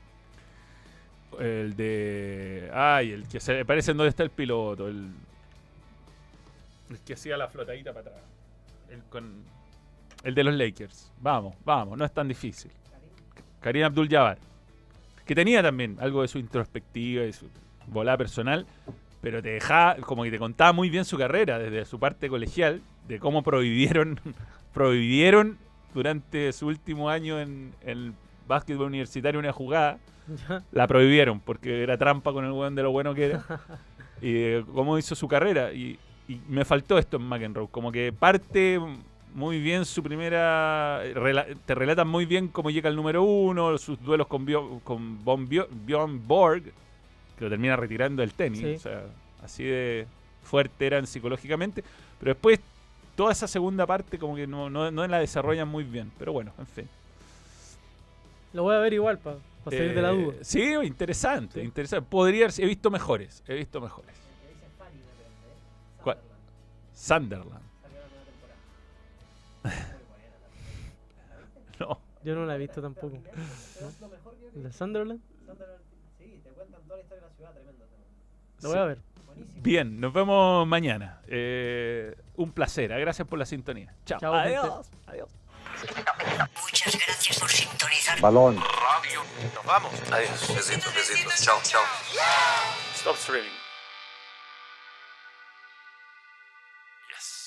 el de ay, el que se parece en dónde está el piloto, el, el que hacía la flotadita para atrás. El con el de los Lakers. Vamos, vamos, no es tan difícil. Karim Abdul-Jabbar, que tenía también algo de su introspectiva y su volada personal, pero te dejaba, como que te contaba muy bien su carrera, desde su parte colegial, de cómo prohibieron, prohibieron durante su último año en el básquetbol universitario una jugada, la prohibieron porque era trampa con el weón de lo bueno que era, y de cómo hizo su carrera, y, y me faltó esto en McEnroe, como que parte muy bien su primera, rela, te relatan muy bien cómo llega el número uno, sus duelos con, Bio, con Von Bio, Bjorn Borg, que lo termina retirando del tenis, Sí. o sea, así de fuerte eran psicológicamente, pero después toda esa segunda parte como que no, no, no la desarrollan muy bien, pero bueno, en fin. Lo voy a ver igual para salir de la Eh, duda. Sí, interesante, interesante. Podría haber- he visto mejores, he visto mejores. ¿Cuál? Sunderland. No. Yo no la he visto tampoco. ¿No? ¿La Sunderland? Sí, te cuentan toda la historia de la ciudad, tremendo. Lo voy a ver. Bien, nos vemos mañana. Eh, un placer, eh, gracias por la sintonía. Chao. Chao, Adiós. gente. Adiós. Muchas gracias por sintonizar. Balón. Radio. Nos vamos. Adiós. Besitos, besitos. Chao, chao. Stop streaming. Yes.